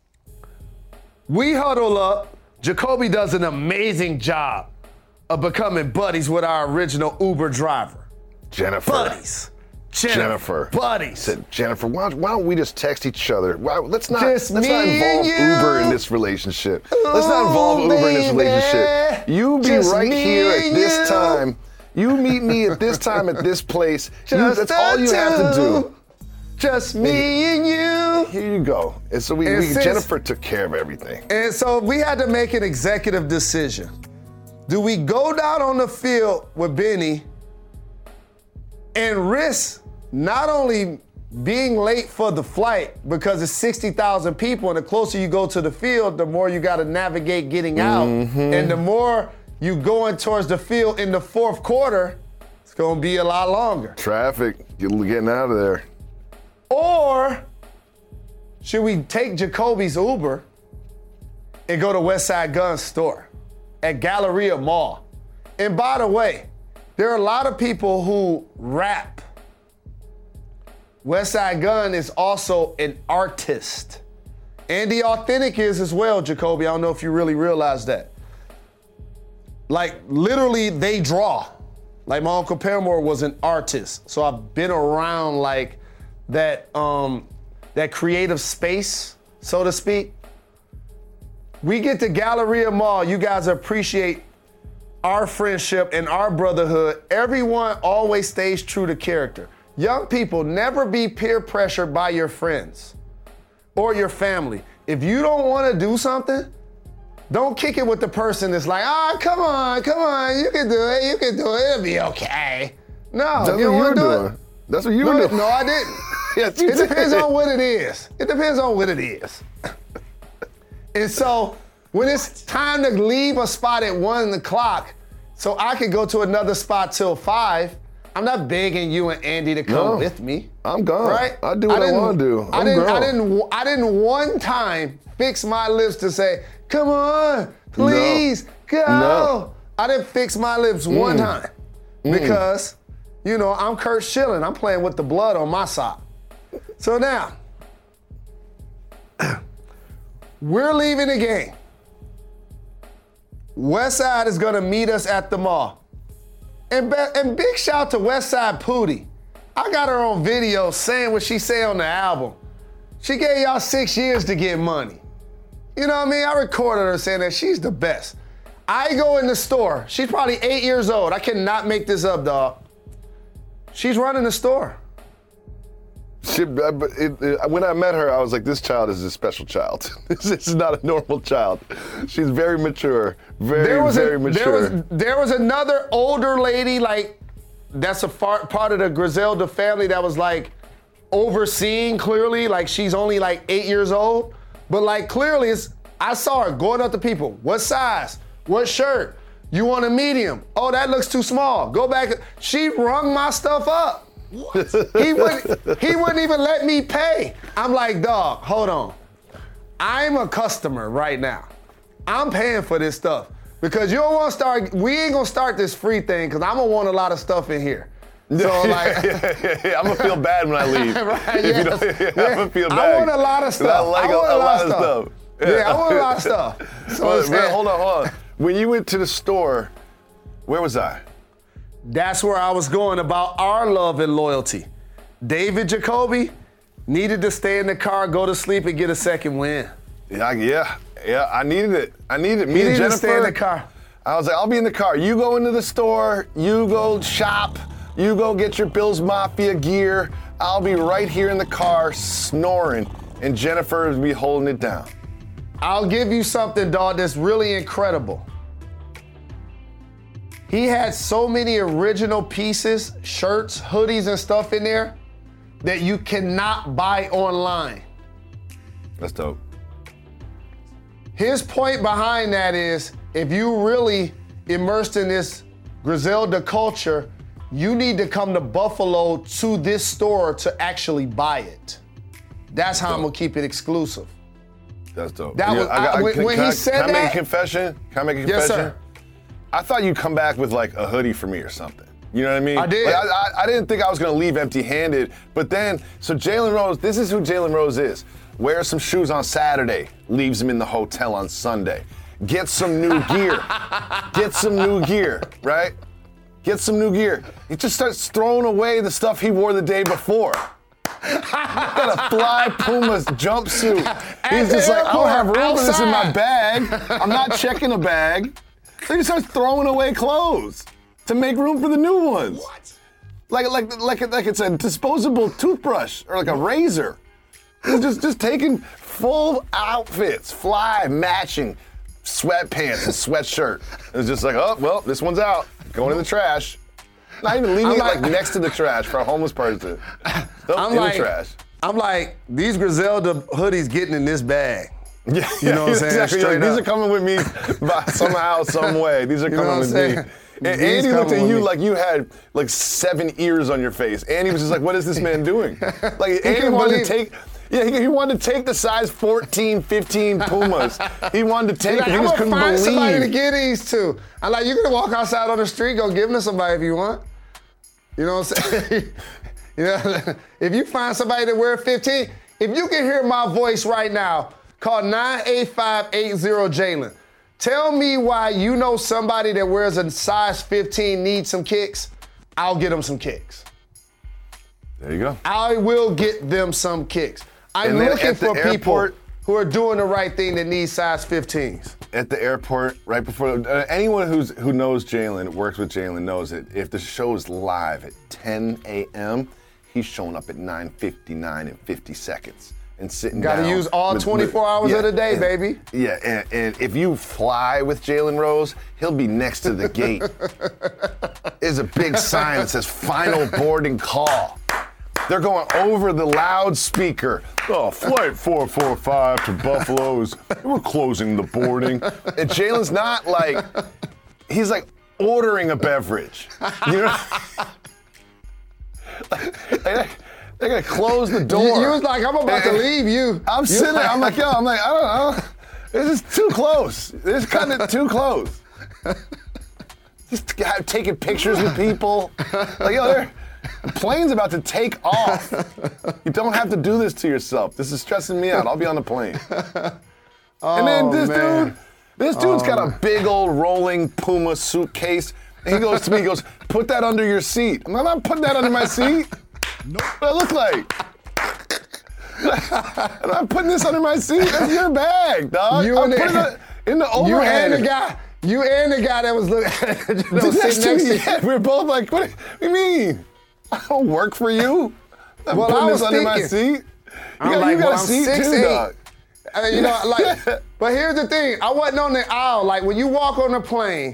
we huddle up. Jacoby does an amazing job of becoming buddies with our original Uber driver. Jennifer. Buddies. Jennifer. Jennifer. Buddies. Said, Jennifer, why, don't- why don't we just text each other? Why, let's not, Just let's not me involve and you. Uber in this relationship. Let's not involve Ooh, Uber in this baby. relationship. You be Just right me here at and this you. time. You meet me at this time at this place. You, Just that's all you the have to do. two. Just me and you. Here you go. And so we, And we since- Jennifer took care of everything. And so we had to make an executive decision. Do we go down on the field with Benny and risk not only being late for the flight because it's sixty thousand people, and the closer you go to the field, the more you got to navigate getting out. And the more you going towards the field in the fourth quarter, it's going to be a lot longer. Traffic, you're getting out of there. Or should we take Jacoby's Uber and go to Westside Gun's store at Galleria Mall? And by the way, there are a lot of people who rap. Westside Gun is also an artist. Andy Authentic is as well, Jacoby. I don't know if you really realize that. Like, literally, they draw. Like, my Uncle Paramore was an artist. So I've been around, like, that um, that creative space, so to speak. We get to Galleria Mall. You guys appreciate our friendship and our brotherhood. Everyone always stays true to character. Young people, never be peer pressured by your friends or your family. If you don't want to do something, don't kick it with the person that's like, ah, oh, come on, come on, you can do it, you can do it, it'll be okay. No, That's you what don't you were want to do doing. it. That's what you No, were doing. no, I didn't. Yes, you It depends did. on what it is. It depends on what it is. And so when it's time to leave a spot at one o'clock, so I could go to another spot till five, I'm not begging you and Andy to come No. with me. I'm gone. Right? I do what I, didn't- want to do. I I'm didn't, I grown. didn't. I didn't one time fix my lips to say, "Come on, please go." No. I didn't fix my lips one Mm. time because, you know, I'm Kurt Schilling. I'm playing with the blood on my side. So now, we're leaving the game. Westside is gonna meet us at the mall. And, be- and big shout to Westside Pootie. I got her on video saying what she say on the album. She gave y'all six years to get money. You know what I mean? I recorded her saying that she's the best. I go in the store. She's probably eight years old. I cannot make this up, dog. She's running the store. She, uh, but it, it, when I met her, I was like, this child is a special child. this is not a normal child. She's very mature, very, There was very a, mature. There was, there was another older lady, like, that's a far, part of the Griselda family that was, like, overseeing clearly, like, she's only, like, eight years old. But, like, clearly, it's, I saw her going up to people. What size? What shirt? You want a medium? Oh, that looks too small. Go back. She rung my stuff up. he wouldn't he wouldn't even let me pay. I'm like, dog, hold on. I'm a customer right now. I'm paying for this stuff. Because you don't want to start, we ain't gonna start this free thing because I'm gonna want a lot of stuff in here. So like yeah, yeah, yeah. I'm gonna feel bad when I leave. right, If you yes. don't- yeah, Yeah. I'm gonna feel bad. I want a lot of stuff. I like I a, want a lot of stuff. Yeah, I want a lot of stuff. So Well, it's man, that- hold on, hold on. When you went to the store, where was I? That's where I was going about our love and loyalty. David Jacoby needed to stay in the car, go to sleep, and get a second win. Yeah, I- yeah, yeah. I needed it. I needed it. Me He and needed to Jennifer. stay in the car. I was like, I'll be in the car. You go into the store. You go shop. You go get your Bills Mafia gear. I'll be right here in the car snoring, and Jennifer will be holding it down. I'll give you something, dog, that's really incredible. He had so many original pieces, shirts, hoodies, and stuff in there that you cannot buy online. That's dope. His point behind that is, if you really immersed in this Griselda culture, you need to come to Buffalo to this store to actually buy it. That's how I'm gonna keep it exclusive. That's dope. That was- I- when- can, when can he I, said can I make that- a confession? Can I make a Yes, confession? sir. I thought you'd come back with like a hoodie for me or something. You know what I mean? I did. Like, I, I, I didn't think I was gonna leave empty-handed, but then, so Jalen Rose, this is who Jalen Rose is. Wears some shoes on Saturday, leaves them in the hotel on Sunday. Get some new gear. Get some new gear, right? Get some new gear. He just starts throwing away the stuff he wore the day before. Got a fly Pumas jumpsuit. He's the just like, I don't have airport, room for this in my outside. bag. I'm not checking a bag. So he starts throwing away clothes to make room for the new ones. What? Like like like like it's a disposable toothbrush or like a razor. He's just just taking full outfits, fly matching sweatpants and sweatshirt. It's just like, oh well, this one's out, going in the trash. Not even leaving I'm it like- like next to the trash for a homeless person. Nope, I'm in like, the trash. I'm like, these Griselda hoodies getting in this bag. Yeah, You know what I'm saying? Exactly. Straight Like, these up. are coming with me by somehow, some way. These are You know coming what with I'm me. saying? And These Andy looked coming at with you me. like you had like seven ears on your face. Andy was just like, what is this man doing? Like Andy couldn't wanted believe- to take, yeah, he, he wanted to take the size fourteen, fifteen Pumas. He wanted to take Like, it. He I'm just gonna couldn't find somebody to believe. get these to. I'm like, you can walk outside on the street, go give them to somebody if you want. You know what I'm saying? You know, if you find somebody that wear fifteen, if you can hear my voice right now, call nine eight five eight zero Jalen. Tell me why you know somebody that wears a size fifteen needs some kicks. I'll get them some kicks. There you go. I will get them some kicks. I'm And then looking at the for people airport- who are doing the right thing that need size fifteens. At the airport, right before uh, anyone who's who knows Jalen, works with Jalen, knows it. If the show is live at ten a.m., he's showing up at nine fifty-nine and fifty seconds and sitting Gotta down. use all with- twenty-four with- hours yeah, of the day, and- baby. Yeah, and, and if you fly with Jalen Rose, he'll be next to the gate. There's a big sign that says "Final Boarding Call." They're going over the loudspeaker. Oh, flight four four five to Buffalo's. We're closing the boarding. And Jalen's not like, he's like ordering a beverage. You know? like, they're going to close the door. You, you was like, I'm about to leave you. I'm you sitting there. like, I'm like, yo, I'm like, I don't know. This is too close. This is kind of too close. Just taking pictures with people. Like, yo, they're, the plane's about to take off. You don't have to do this to yourself. This is stressing me out. I'll be on the plane. oh, and then this man. dude, this dude's oh, got man. a big old rolling Puma suitcase. And he goes to me, he goes, put that under your seat. I'm not putting that under my seat. Nope. What do I look like? I'm not putting this under my seat. That's your bag, dog. You I'm and putting the, it in the overhead. You and the guy. You and the guy that was looking that was next sitting to next me, to yeah, we were both like, what do you mean? I don't work for you. I'm well, putting I was this under thinking, my seat. You I'm got, like, you got well, a I'm seat six, too, eight. dog. I mean, you know, like, but here's the thing. I wasn't on the aisle. Like, when you walk on the plane,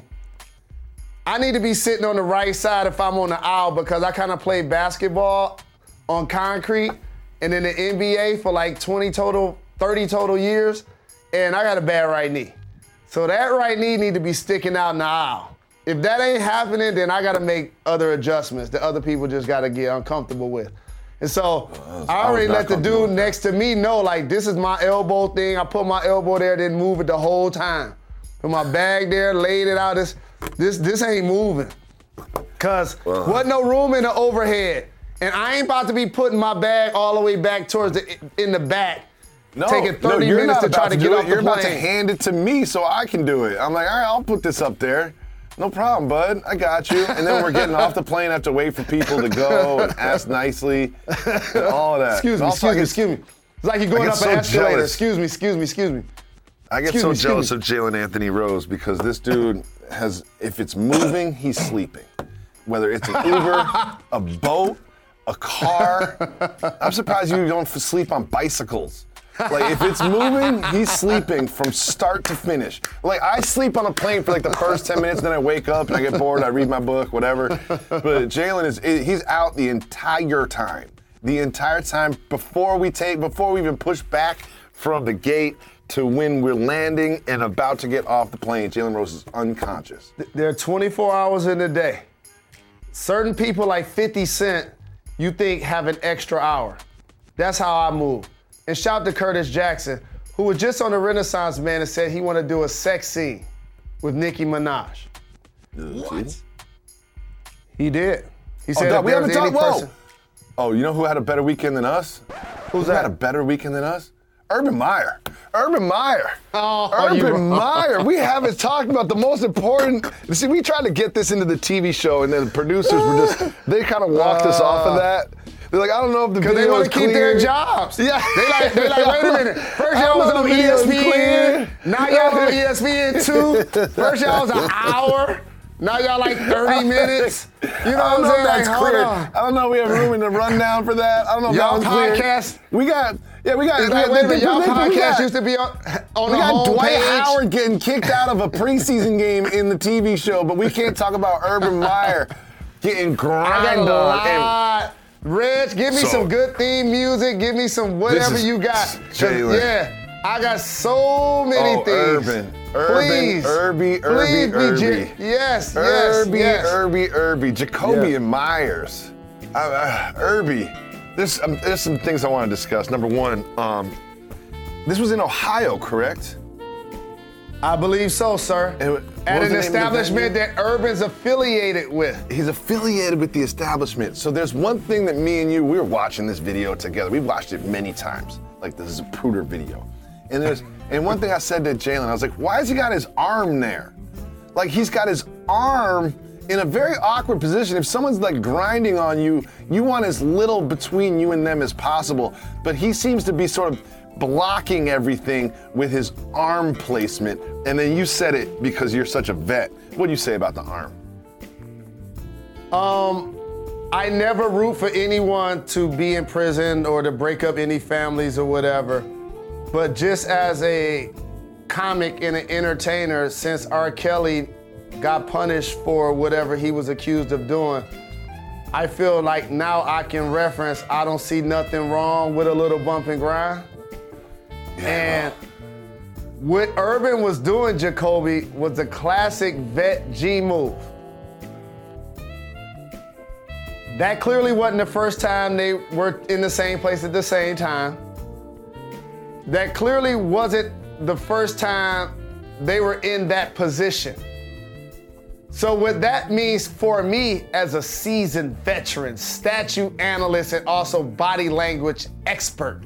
I need to be sitting on the right side if I'm on the aisle because I kind of play basketball on concrete and in the N B A for like twenty total, thirty total years, and I got a bad right knee. So that right knee need to be sticking out in the aisle. If that ain't happening, then I got to make other adjustments that other people just got to get uncomfortable with. And so well, I already let the dude next to me know, like, this is my elbow thing. I put my elbow there, didn't move it the whole time. Put my bag there, laid it out. This, this, this ain't moving. Cause uh. wasn't no room in the overhead. And I ain't about to be putting my bag all the way back towards the, in the back. No, taking thirty no, you're minutes not to try about to to get do off it. the You're plane. about to hand it to me so I can do it. I'm like, all right, I'll put this up there. No problem, bud. I got you. And then we're getting off the plane, have to wait for people to go and ask nicely and all of that. Excuse me, excuse me, excuse me. It's like you're going up so an escalator. jealous. Excuse me, excuse me, excuse me. I get Excuse so me, jealous excuse of Jalen Anthony Rose because this dude has, if it's moving, he's sleeping. Whether it's an Uber, a boat, a car. I'm surprised you don't f- sleep on bicycles. Like, if it's moving, he's sleeping from start to finish. Like, I sleep on a plane for like the first ten minutes, then I wake up and I get bored, I read my book, whatever. But Jalen is, he's out the entire time. The entire time before we take, before we even push back from the gate to when we're landing and about to get off the plane, Jalen Rose is unconscious. There are twenty-four hours in a day. Certain people like fifty Cent, you think have an extra hour. That's how I move. And shout to Curtis Jackson, who was just on the Renaissance Man and said he want to do a sex scene with Nicki Minaj. What? He did. He Oh, said no, if we there haven't was any talked. Whoa. person. Oh, you know who had a better weekend than us? Who's Who that? had a better weekend than us? Urban Meyer. Urban Meyer. Oh, Urban you- Meyer. We haven't talked about the most important. See, we tried to get this into the T V show, and then the producers were just, they kind of walked us off of that. They're like, I don't know if the Because video they want is to keep clear. their jobs. Yeah. They like, they like, wait a minute. First I y'all don't was know on if the E video S is P N. clear. Now y'all on E S P N two. First y'all was an hour. Now y'all like thirty minutes. You know I don't what I'm know if saying? that's Like, hold clear. on. I don't know if we have room in the rundown for that. I don't know if Y'all that was clear. podcast. We got, yeah, we got. It's like, they- wait a they- minute, y'all they- we podcast got- used to be on, on We the got home Dwight page. Howard getting kicked out of a preseason game in the T V show, but we can't talk about Urban Meyer getting I got grind a on. And lot. Reg, give me So- some good theme music. Give me some whatever is you got. 'Cause, Jalen. Yeah, I got so many Oh, things. Urban. Urban, Please. Irby, Please Irby, be J- Irby. Yes, yes, Irby, yes. Irby, Irby. Jacoby Yeah. and Myers. Uh, uh, Irby. There's, um, there's some things I want to discuss. Number one, um, this was in Ohio, correct? I believe so, sir. And what At was an the name of the establishment venue? that Urban's affiliated with. He's affiliated with the establishment. So there's one thing that me and you, we were watching this video together. We watched it many times, like the Zapruder video. And there's, and one thing I said to Jalen, I was like, why has he got his arm there? Like he's got his arm in a very awkward position. If someone's like grinding on you, you want as little between you and them as possible. But he seems to be sort of blocking everything with his arm placement. And then you said it because you're such a vet. What do you say about the arm? Um, I never root for anyone to be in prison or to break up any families or whatever. But just as a comic and an entertainer, since R. Kelly got punished for whatever he was accused of doing, I feel like now I can reference I don't see nothing wrong with a little bump and grind. Yeah. And what Urban was doing, Jacoby, was the classic vet G move. That clearly wasn't the first time they were in the same place at the same time. That clearly wasn't the first time they were in that position. So what that means for me as a seasoned veteran, statue analyst, and also body language expert,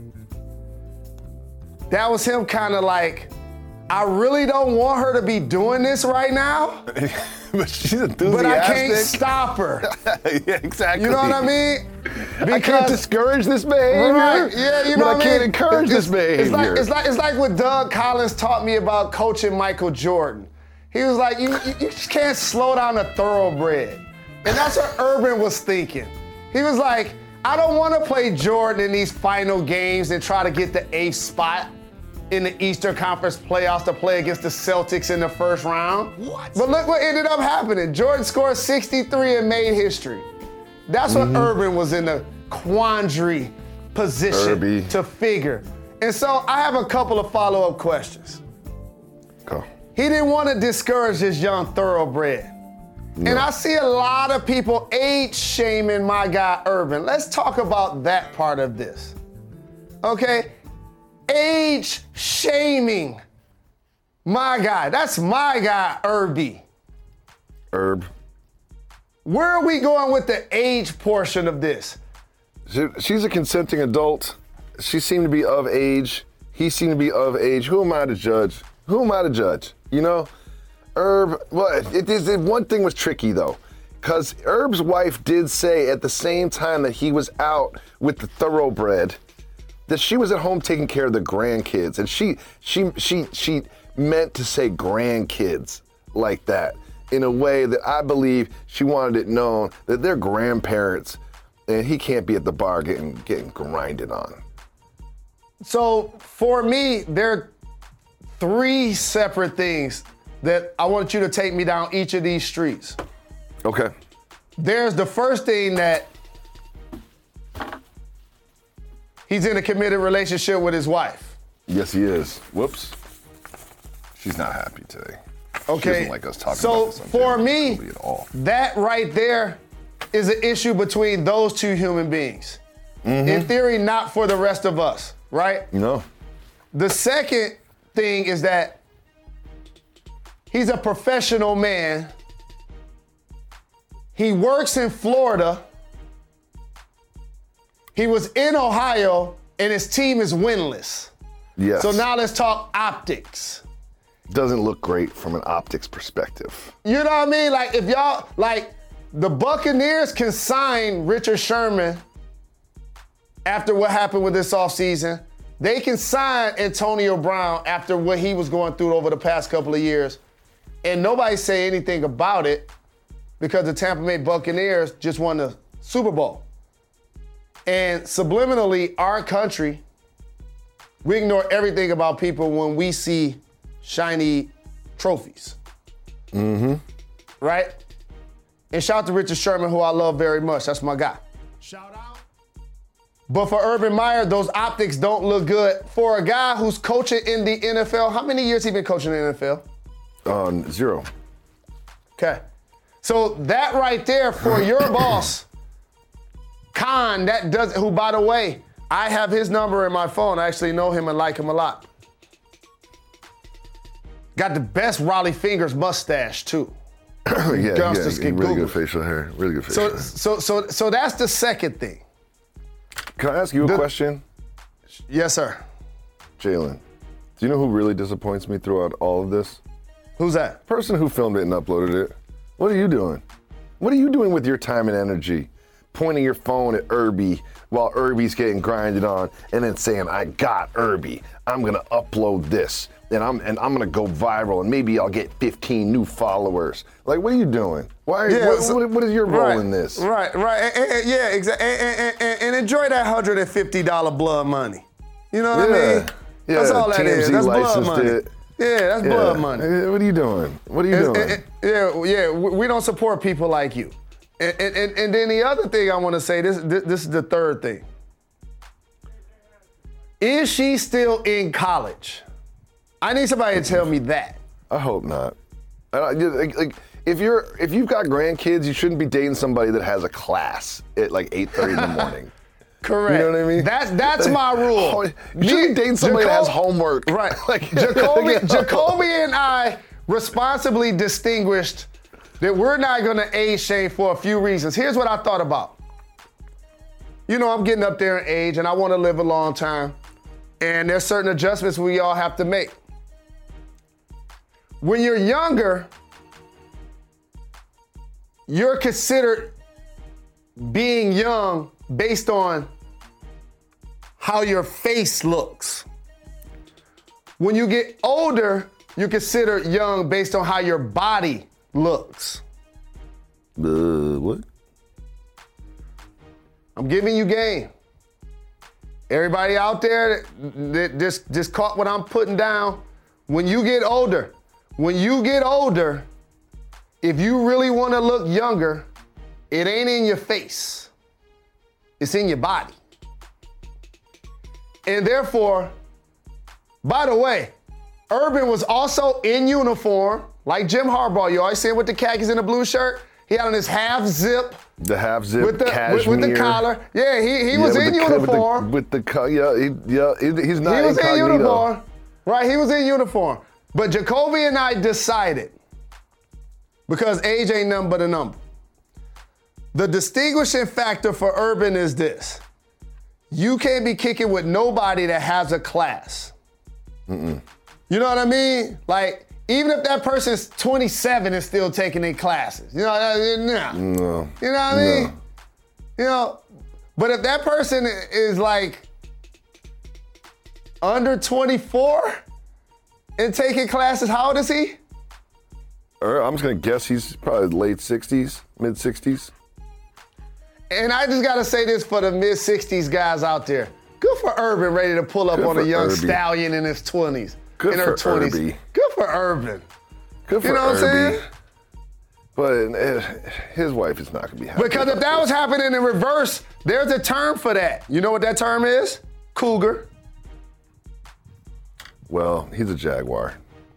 that was him kind of like, I really don't want her to be doing this right now. But she's enthusiastic. But I can't stop her. Yeah, exactly. You know what I mean? Because, I can't discourage this behavior. Right, yeah, you know but what I I can't mean? encourage it's, this behavior. It's like, it's, like, it's like what Doug Collins taught me about coaching Michael Jordan. He was like, you, you, you just can't slow down a thoroughbred. And that's what Urban was thinking. He was like, I don't want to play Jordan in these final games and try to get the eighth spot in the Eastern Conference playoffs to play against the Celtics in the first round. What? But look what ended up happening. Jordan scored sixty-three and made history. That's mm-hmm. what Urban was in the quandary position Irby. to figure. And so I have a couple of follow-up questions. Go. He didn't want to discourage this young thoroughbred. No. And I see a lot of people age shaming my guy Urban. Let's talk about that part of this. Okay? Age shaming my guy. That's my guy, Irby. Herb. Where are we going with the age portion of this? She, she's a consenting adult. She seemed to be of age. He seemed to be of age. Who am I to judge? Who am I to judge? You know? Herb, well, it is, it, one thing was tricky though, because Herb's wife did say at the same time that he was out with the thoroughbred, that she was at home taking care of the grandkids, and she she she she meant to say grandkids like that in a way that I believe she wanted it known that they're grandparents, and he can't be at the bar getting getting grinded on. So for me, there are three separate things that I want you to take me down each of these streets. Okay. There's the first thing that he's in a committed relationship with his wife. Yes, he is. Whoops. She's not happy today. Okay. She doesn't like us talking so about this on for camera, me, at all. that right there is an issue between those two human beings. Mm-hmm. In theory, not for the rest of us, right? No. The second thing is that he's a professional man. He works in Florida. He was in Ohio, and his team is winless. Yes. So now let's talk optics. Doesn't look great from an optics perspective. You know what I mean? Like, if y'all, like, the Buccaneers can sign Richard Sherman after what happened with this offseason. They can sign Antonio Brown after what he was going through over the past couple of years. And nobody say anything about it because the Tampa Bay Buccaneers just won the Super Bowl. And subliminally, our country, we ignore everything about people when we see shiny trophies. Mm-hmm. Right? And shout out to Richard Sherman, who I love very much. That's my guy. Shout out. But for Urban Meyer, those optics don't look good. For a guy who's coaching in the N F L, how many years he been coaching in the N F L? Um, zero. Okay. So that right there for your boss, Khan, that does, who, by the way, I have his number in my phone. I actually know him and like him a lot. Got the best Raleigh Fingers mustache, too. yeah, yeah, Youngsters yeah, can really Google. good facial hair. Really good facial So, hair. so, so, so that's the second thing. Can I ask you a The- question? Yes, sir. Jalen, do you know who really disappoints me throughout all of this? Who's that? Person who filmed it and uploaded it. What are you doing? What are you doing with your time and energy? Pointing your phone at Irby while Irby's getting grinded on and then saying, I got Irby. I'm gonna upload this and I'm and I'm gonna go viral and maybe I'll get fifteen new followers. Like, what are you doing? Why? Are, Yeah, what, so- what, what is your role right, in this? Right, right. And, and- and- yeah, exactly. And, and, and, and enjoy that one hundred fifty dollars blood money. You know what Yeah. I mean? Yeah, That's all that T M Z is. That's blood licensed money. it. Yeah, that's Yeah. blood money. Eh, What are you doing? What are you It's- doing? it- it- yeah, yeah. We we don't support people like you. And, and, and then the other thing I want to say, this, this this is the third thing. Is she still in college? I need somebody to tell me that. I hope not. I, like, like, if you're if you've got grandkids, you shouldn't be dating somebody that has a class at like eight thirty in the morning. Correct. You know what I mean? That's that's my rule. You shouldn't be dating somebody Jacob, that has homework. Right. Like, Jacoby, you know. Jacoby and I responsibly distinguished that we're not going to age shame for a few reasons. Here's what I thought about. You know, I'm getting up there in age and I want to live a long time. And there's certain adjustments we all have to make. When you're younger, you're considered being young based on how your face looks. When you get older, you're considered young based on how your body looks. Uh, what? I'm giving you game. Everybody out there that just, just caught what I'm putting down, when you get older, when you get older, if you really want to look younger, it ain't in your face. It's in your body. And therefore, by the way, Urban was also in uniform, like Jim Harbaugh. You always see him with the khakis and the blue shirt. He had on his half zip. The half zip with the, cashmere. With, with the collar. Yeah, he, he yeah, was in the, uniform. With the, with the yeah, he, yeah, he, he's not He was incognito. in uniform. Right, he was in uniform. But Jacoby and I decided, because age ain't nothing but a number, the distinguishing factor for Urban is this. You can't be kicking with nobody that has a class. Mm-mm. You know what I mean? Like, even if that person's twenty-seven and still taking their classes. You know, nah. No. You know what I mean? No. You know, but if that person is like under twenty-four and taking classes, how old is he? I'm just gonna guess he's probably late sixties, mid sixties. And I just gotta say this for the mid sixties guys out there. Good for Urban, ready to pull up Good on a young Irby. stallion in his twenties. Good in for her twenties. Irby. Good for Urban. Good for You know what I'm Irby. saying? But uh, his wife is not gonna be happy. Because if that was happening in reverse, there's a term for that. You know what that term is? Cougar. Well, he's a Jaguar.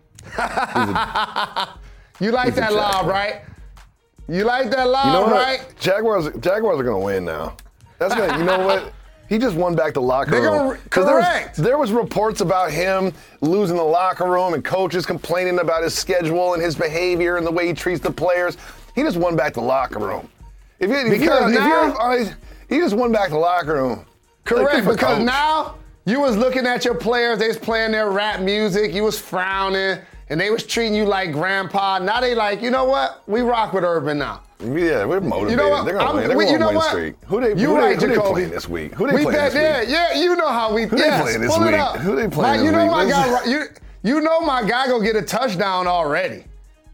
You like that lob, right? You like that lob, You know what? right? Jaguars, Jaguars are gonna win now. That's gonna. You know what? He just won back the locker They're room. gonna- 'Cause there was- correct. There was reports about him losing the locker room and coaches complaining about his schedule and his behavior and the way he treats the players. He just won back the locker room. If you, if Because you're, if now- you're honest, he just won back the locker room. Correct, Like, good for because coach. now you was looking at your players, they was playing their rap music, you was frowning, and they was treating you like grandpa. Now they like, you know what? We rock with Urban now. Yeah, we're motivated. You know what? They're gonna I'm- win. They're we- gonna you know win what? streak. Who they? You who right, they, who Jacoby. they playing this week? Who they we playing bet, this week? yeah, yeah, you know how we. Who they yes, playing this pull it week? up. Who they playing Mike, this you know week? my Let's- guy. You you know my guy gonna get a touchdown already.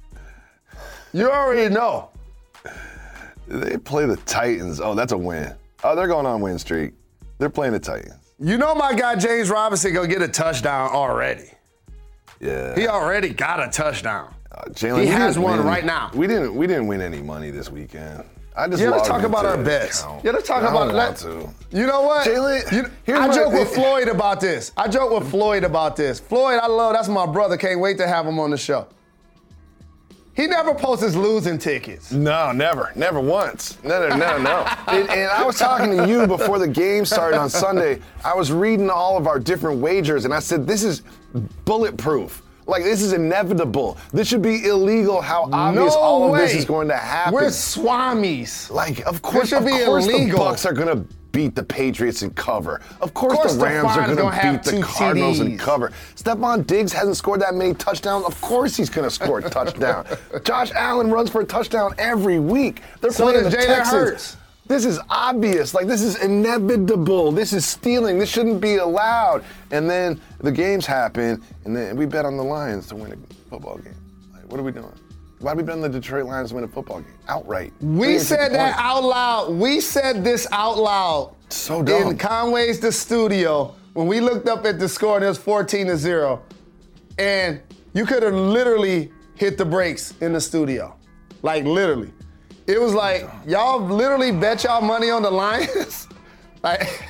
You already know. They play the Titans. Oh, that's a win. Oh, they're going on win streak. They're playing the Titans. You know my guy James Robinson gonna get a touchdown already. Yeah. He already got a touchdown. Uh, Jalen, He we has didn't one win. right now. We didn't. We didn't win any money this weekend. I just. Yeah, let's logged talk about into our bets. account. Yeah, let's talk I about don't let- want to. You know what? Jalen, You- here's I my- joke with Floyd about this. I joke with Floyd about this. Floyd, I love, that's my brother. Can't wait to have him on the show. He never posts his losing tickets. No, never, never once. No, no, no, no. and, and I was talking to you before the game started on Sunday. I was reading all of our different wagers, and I said, "This is bulletproof. Like this is inevitable. This should be illegal. How obvious No all way. of this is going to happen." We're swamis. Like, of course, should of be course illegal. the Bucks are gonna beat the Patriots and cover. Of course, Of course the Rams are Stephon's gonna gonna have beat the two Cardinals T Ds. and cover. Stephon Diggs hasn't scored that many touchdowns. Of course he's gonna score a touchdown. Josh Allen runs for a touchdown every week. They're So playing does the Jalen Texans. Hurts. This is obvious. Like, this is inevitable. This is stealing. This shouldn't be allowed. And then the games happen, and then we bet on the Lions to win a football game. Like, what are we doing? Why are we betting the Detroit Lions to win a football game? Outright. We three hundred fifty said that points. out loud. We said this out loud So dumb. in Conway's the studio when we looked up at the score and it was fourteen to zero. And you could have literally hit the brakes in the studio. Like literally. It was like, y'all literally bet y'all money on the Lions? Like,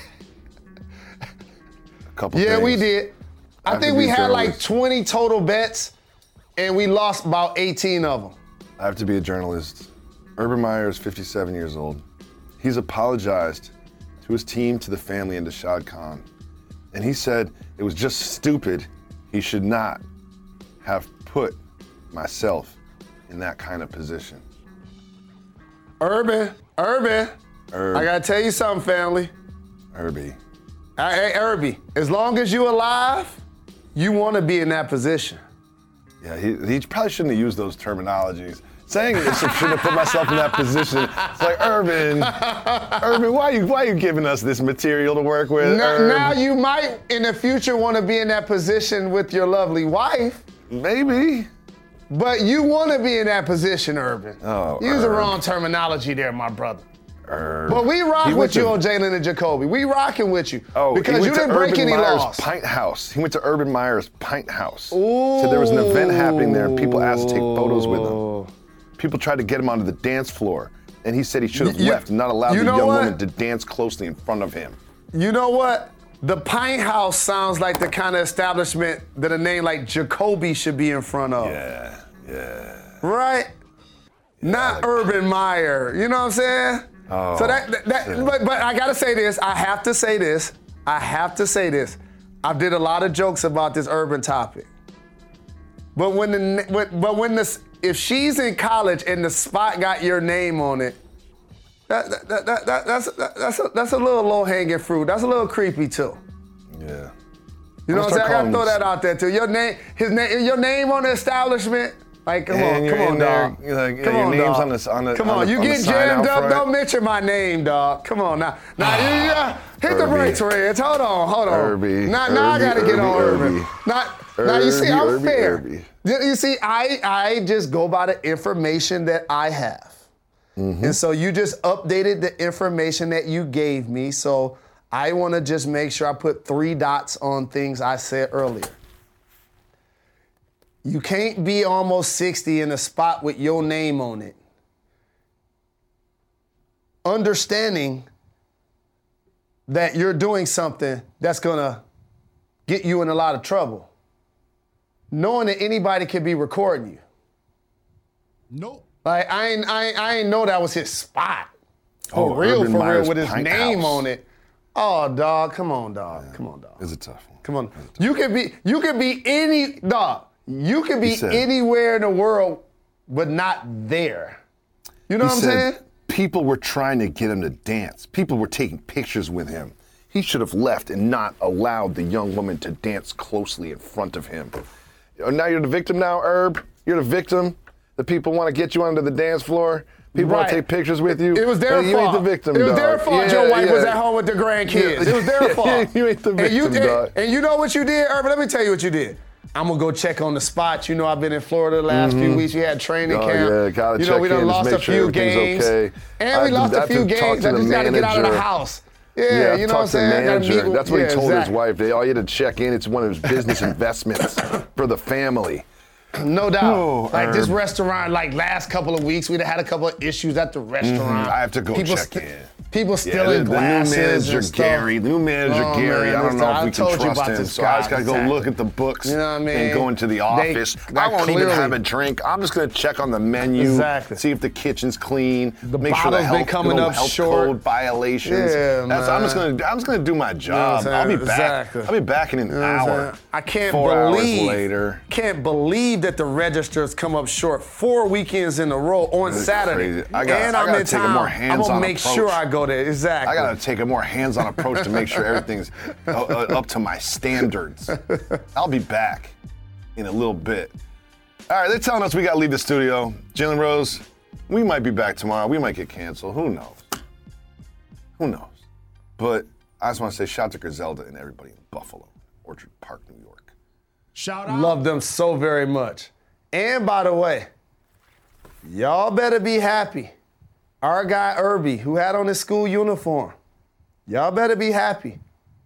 A couple yeah, things. we did. I, have think to we be a had like journalist. twenty total bets, and we lost about eighteen of them. I have to be a journalist. Urban Meyer is fifty-seven years old. He's apologized to his team, to the family, and to Shad Khan. And he said it was just stupid. He should not have put myself in that kind of position. Urban, Urban, Herb, I gotta tell you something, family. Herbie. Hey, Herbie, as long as you alive, you want to be in that position. Yeah, he, he probably shouldn't have used those terminologies. Saying I shouldn't have put myself in that position. It's like, Urban, Urban, why are you why are you giving us this material to work with? Now, Herb? now you might, in the future, want to be in that position with your lovely wife, Maybe. but you want to be in that position, Urban. Oh, Use the Herb. wrong terminology there, my brother. Herb. But we rock He with went you to- on Jalen and Jacoby. We rocking with you. Oh, he because went you to didn't break Urban any Meyer's laws. Pint House. He went to Urban Meyer's Pint House. So there was an event happening there, and people asked to take photos with him. People tried to get him onto the dance floor, and he said he should have You- left and not allowed you the know young what? woman to dance closely in front of him. You know what? The Pint House sounds like the kind of establishment that a name like Jacoby should be in front of. Yeah, yeah. Right? Not like- Urban Meyer. You know what I'm saying? Oh, so that, that, that shit. but, but I gotta say this. I have to say this. I have to say this. I did a lot of jokes about this urban topic. But when the when, but when this if she's in college and the spot got your name on it, that, that, that, that, that that's that, that's a, that's a little low hanging fruit. That's a little creepy too. Yeah. You know I'm what I'm saying? gonna I start gotta throw calling that out there too. Your name, his name, your name on the establishment. Like, come And on, you're come on, in there, dog. you're like, yeah, come your on, name's dog. on the- on the- Come on on, the- you on the get sign jammed out up. front. Don't mention my name, dog. Come on now. Now you, you gotta hit the Herbie. brakes, Reds. Hold on, hold on. Herbie, Now, now I gotta Herbie, get on Herbie, Urban. Herbie. Now, now you see, I'm Herbie, fair. Herbie. You you see, I I just go by the information that I have. Mm-hmm. And so you just updated the information that you gave me. So I want to just make sure I put three dots on things I said earlier. You can't be almost sixty in a spot with your name on it. Understanding that you're doing something that's gonna get you in a lot of trouble. Knowing that anybody could be recording you. Nope. Like, I ain't, I ain't, I ain't know that was his spot. Oh, For real, Urban for Meyer's real, with his Pint name House. on it. Oh, dog, come on, dog. Come on, dog. It's a tough one. Come on. You could be, you could be any, dog, you could be He said- anywhere in the world, but not there. You know He what I'm said saying? people were trying to get him to dance. People were taking pictures with him. He should have left and not allowed the young woman to dance closely in front of him. Oh, now you're the victim now, Herb? You're the victim? The people want to get you onto the dance floor? People want Right. to take pictures with you? It was their Hey, fault. You ain't the victim, It was dog. their fault Yeah, your wife yeah. was at home with the grandkids. Yeah. It was their fault. You ain't the and you, victim, and, dog. and you know what you did, Urban? Let me tell you what you did. I'm gonna go check on the spot. You know, I've been in Florida the last few weeks. We had training Oh, camp. yeah, gotta you know, check we done in, just lost make a sure few everything's games. okay. And I we have to- lost I a have to few talk games. to I the just gotta get out of the manager. house. Yeah, Yeah, you know talk what I'm to saying? the I gotta manager. meet- That's what yeah, he told exactly. his wife. They all you had to check in. It's one of his business investments for the family. No doubt. Oh, like this Herb. restaurant, like last couple of weeks, we'd had a couple of issues at the restaurant. I have to go people check st- in. People Yeah, stealing the, glasses the new manager and stuff. Gary, the new manager Oh, Gary. man, I don't know I if we told can you trust about him, this so I guy, just gotta go exactly. look at the books You know what I mean? and go into the They- office. they I won't even clearly- have a drink. I'm just gonna check on the menu, Exactly. see if the kitchen's clean, The make sure the bottle's been health, coming no up health short. code violations. Yeah, That's, I'm just man. gonna I'm just gonna do my what job. I'm I'll be saying? back. Exactly. I'll be back in an You know what I'm hour. saying? I can't Four believe hours later. Can't believe that the registers come up short four weekends in a row on This is Saturday. crazy. I gotta- and I I'm gotta in take a town. more I'm hands-on gonna make approach. sure I go there. Exactly. I gotta take a more hands-on approach to make sure everything's uh, uh, up to my standards. I'll be back in a little bit. All right, they're telling us we gotta leave the studio. Jalen Rose, we might be back tomorrow. We might get canceled. Who knows? Who knows? But I just want to say shout out to Griselda and everybody in Buffalo, Orchard Park, New York. Shout out. Love them so very much. And by the way, y'all better be happy. Our guy Irby, who had on his school uniform, y'all better be happy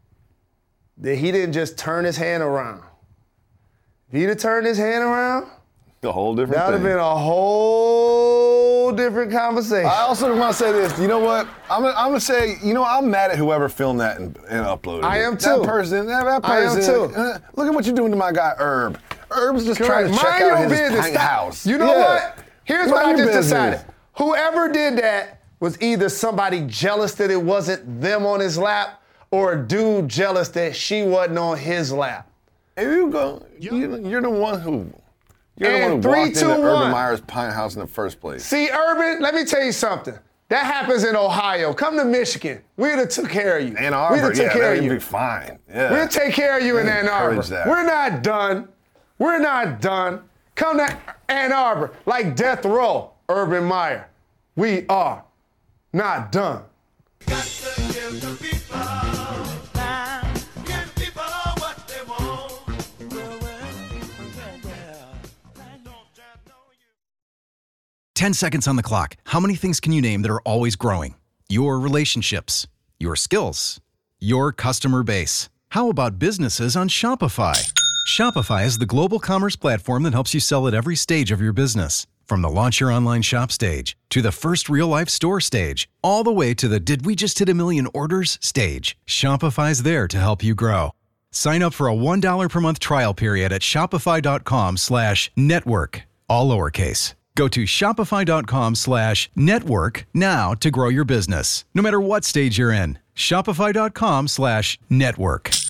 that he didn't just turn his hand around. If he'd have turned his hand around, A whole different that would have thing. been a whole whole different conversation. I also want to say this. You know what? I'm gonna, I'm gonna say, you know, I'm mad at whoever filmed that and, and uploaded I it. am too. That person, that, that I am person. too. uh, Look at what you're doing to my guy Herb. Herb's just Correct. trying to check Mind out your his business. pint Stop. house. You know Yeah. what? Here's Mind what I your just business. decided. Whoever did that was either somebody jealous that it wasn't them on his lap, or a dude jealous that she wasn't on his lap. If you go, you, you're the one who, you're And the one who three, walked two, into Urban one. Meyer's pint house in the first place. See, Urban, let me tell you something. That happens in Ohio. Come to Michigan. We'd have took care of you. Ann Arbor, We'd have took yeah, care of that'd you. be fine. Yeah. We'll take care of you in We Ann Arbor. encourage that. We're not done. We're not done. Come to Ann Arbor, like death row, Urban Meyer. We are not done. ten seconds on the clock. How many things can you name that are always growing? Your relationships, your skills, your customer base. How about businesses on Shopify? Shopify is the global commerce platform that helps you sell at every stage of your business. From the launch your online shop stage, to the first real life store stage, all the way to the did we just hit a million orders stage. Shopify's there to help you grow. Sign up for a one dollar per month trial period at shopify.com slash network, all lowercase. Go to shopify.com slash network now to grow your business, no matter what stage you're in. Shopify.com slash network.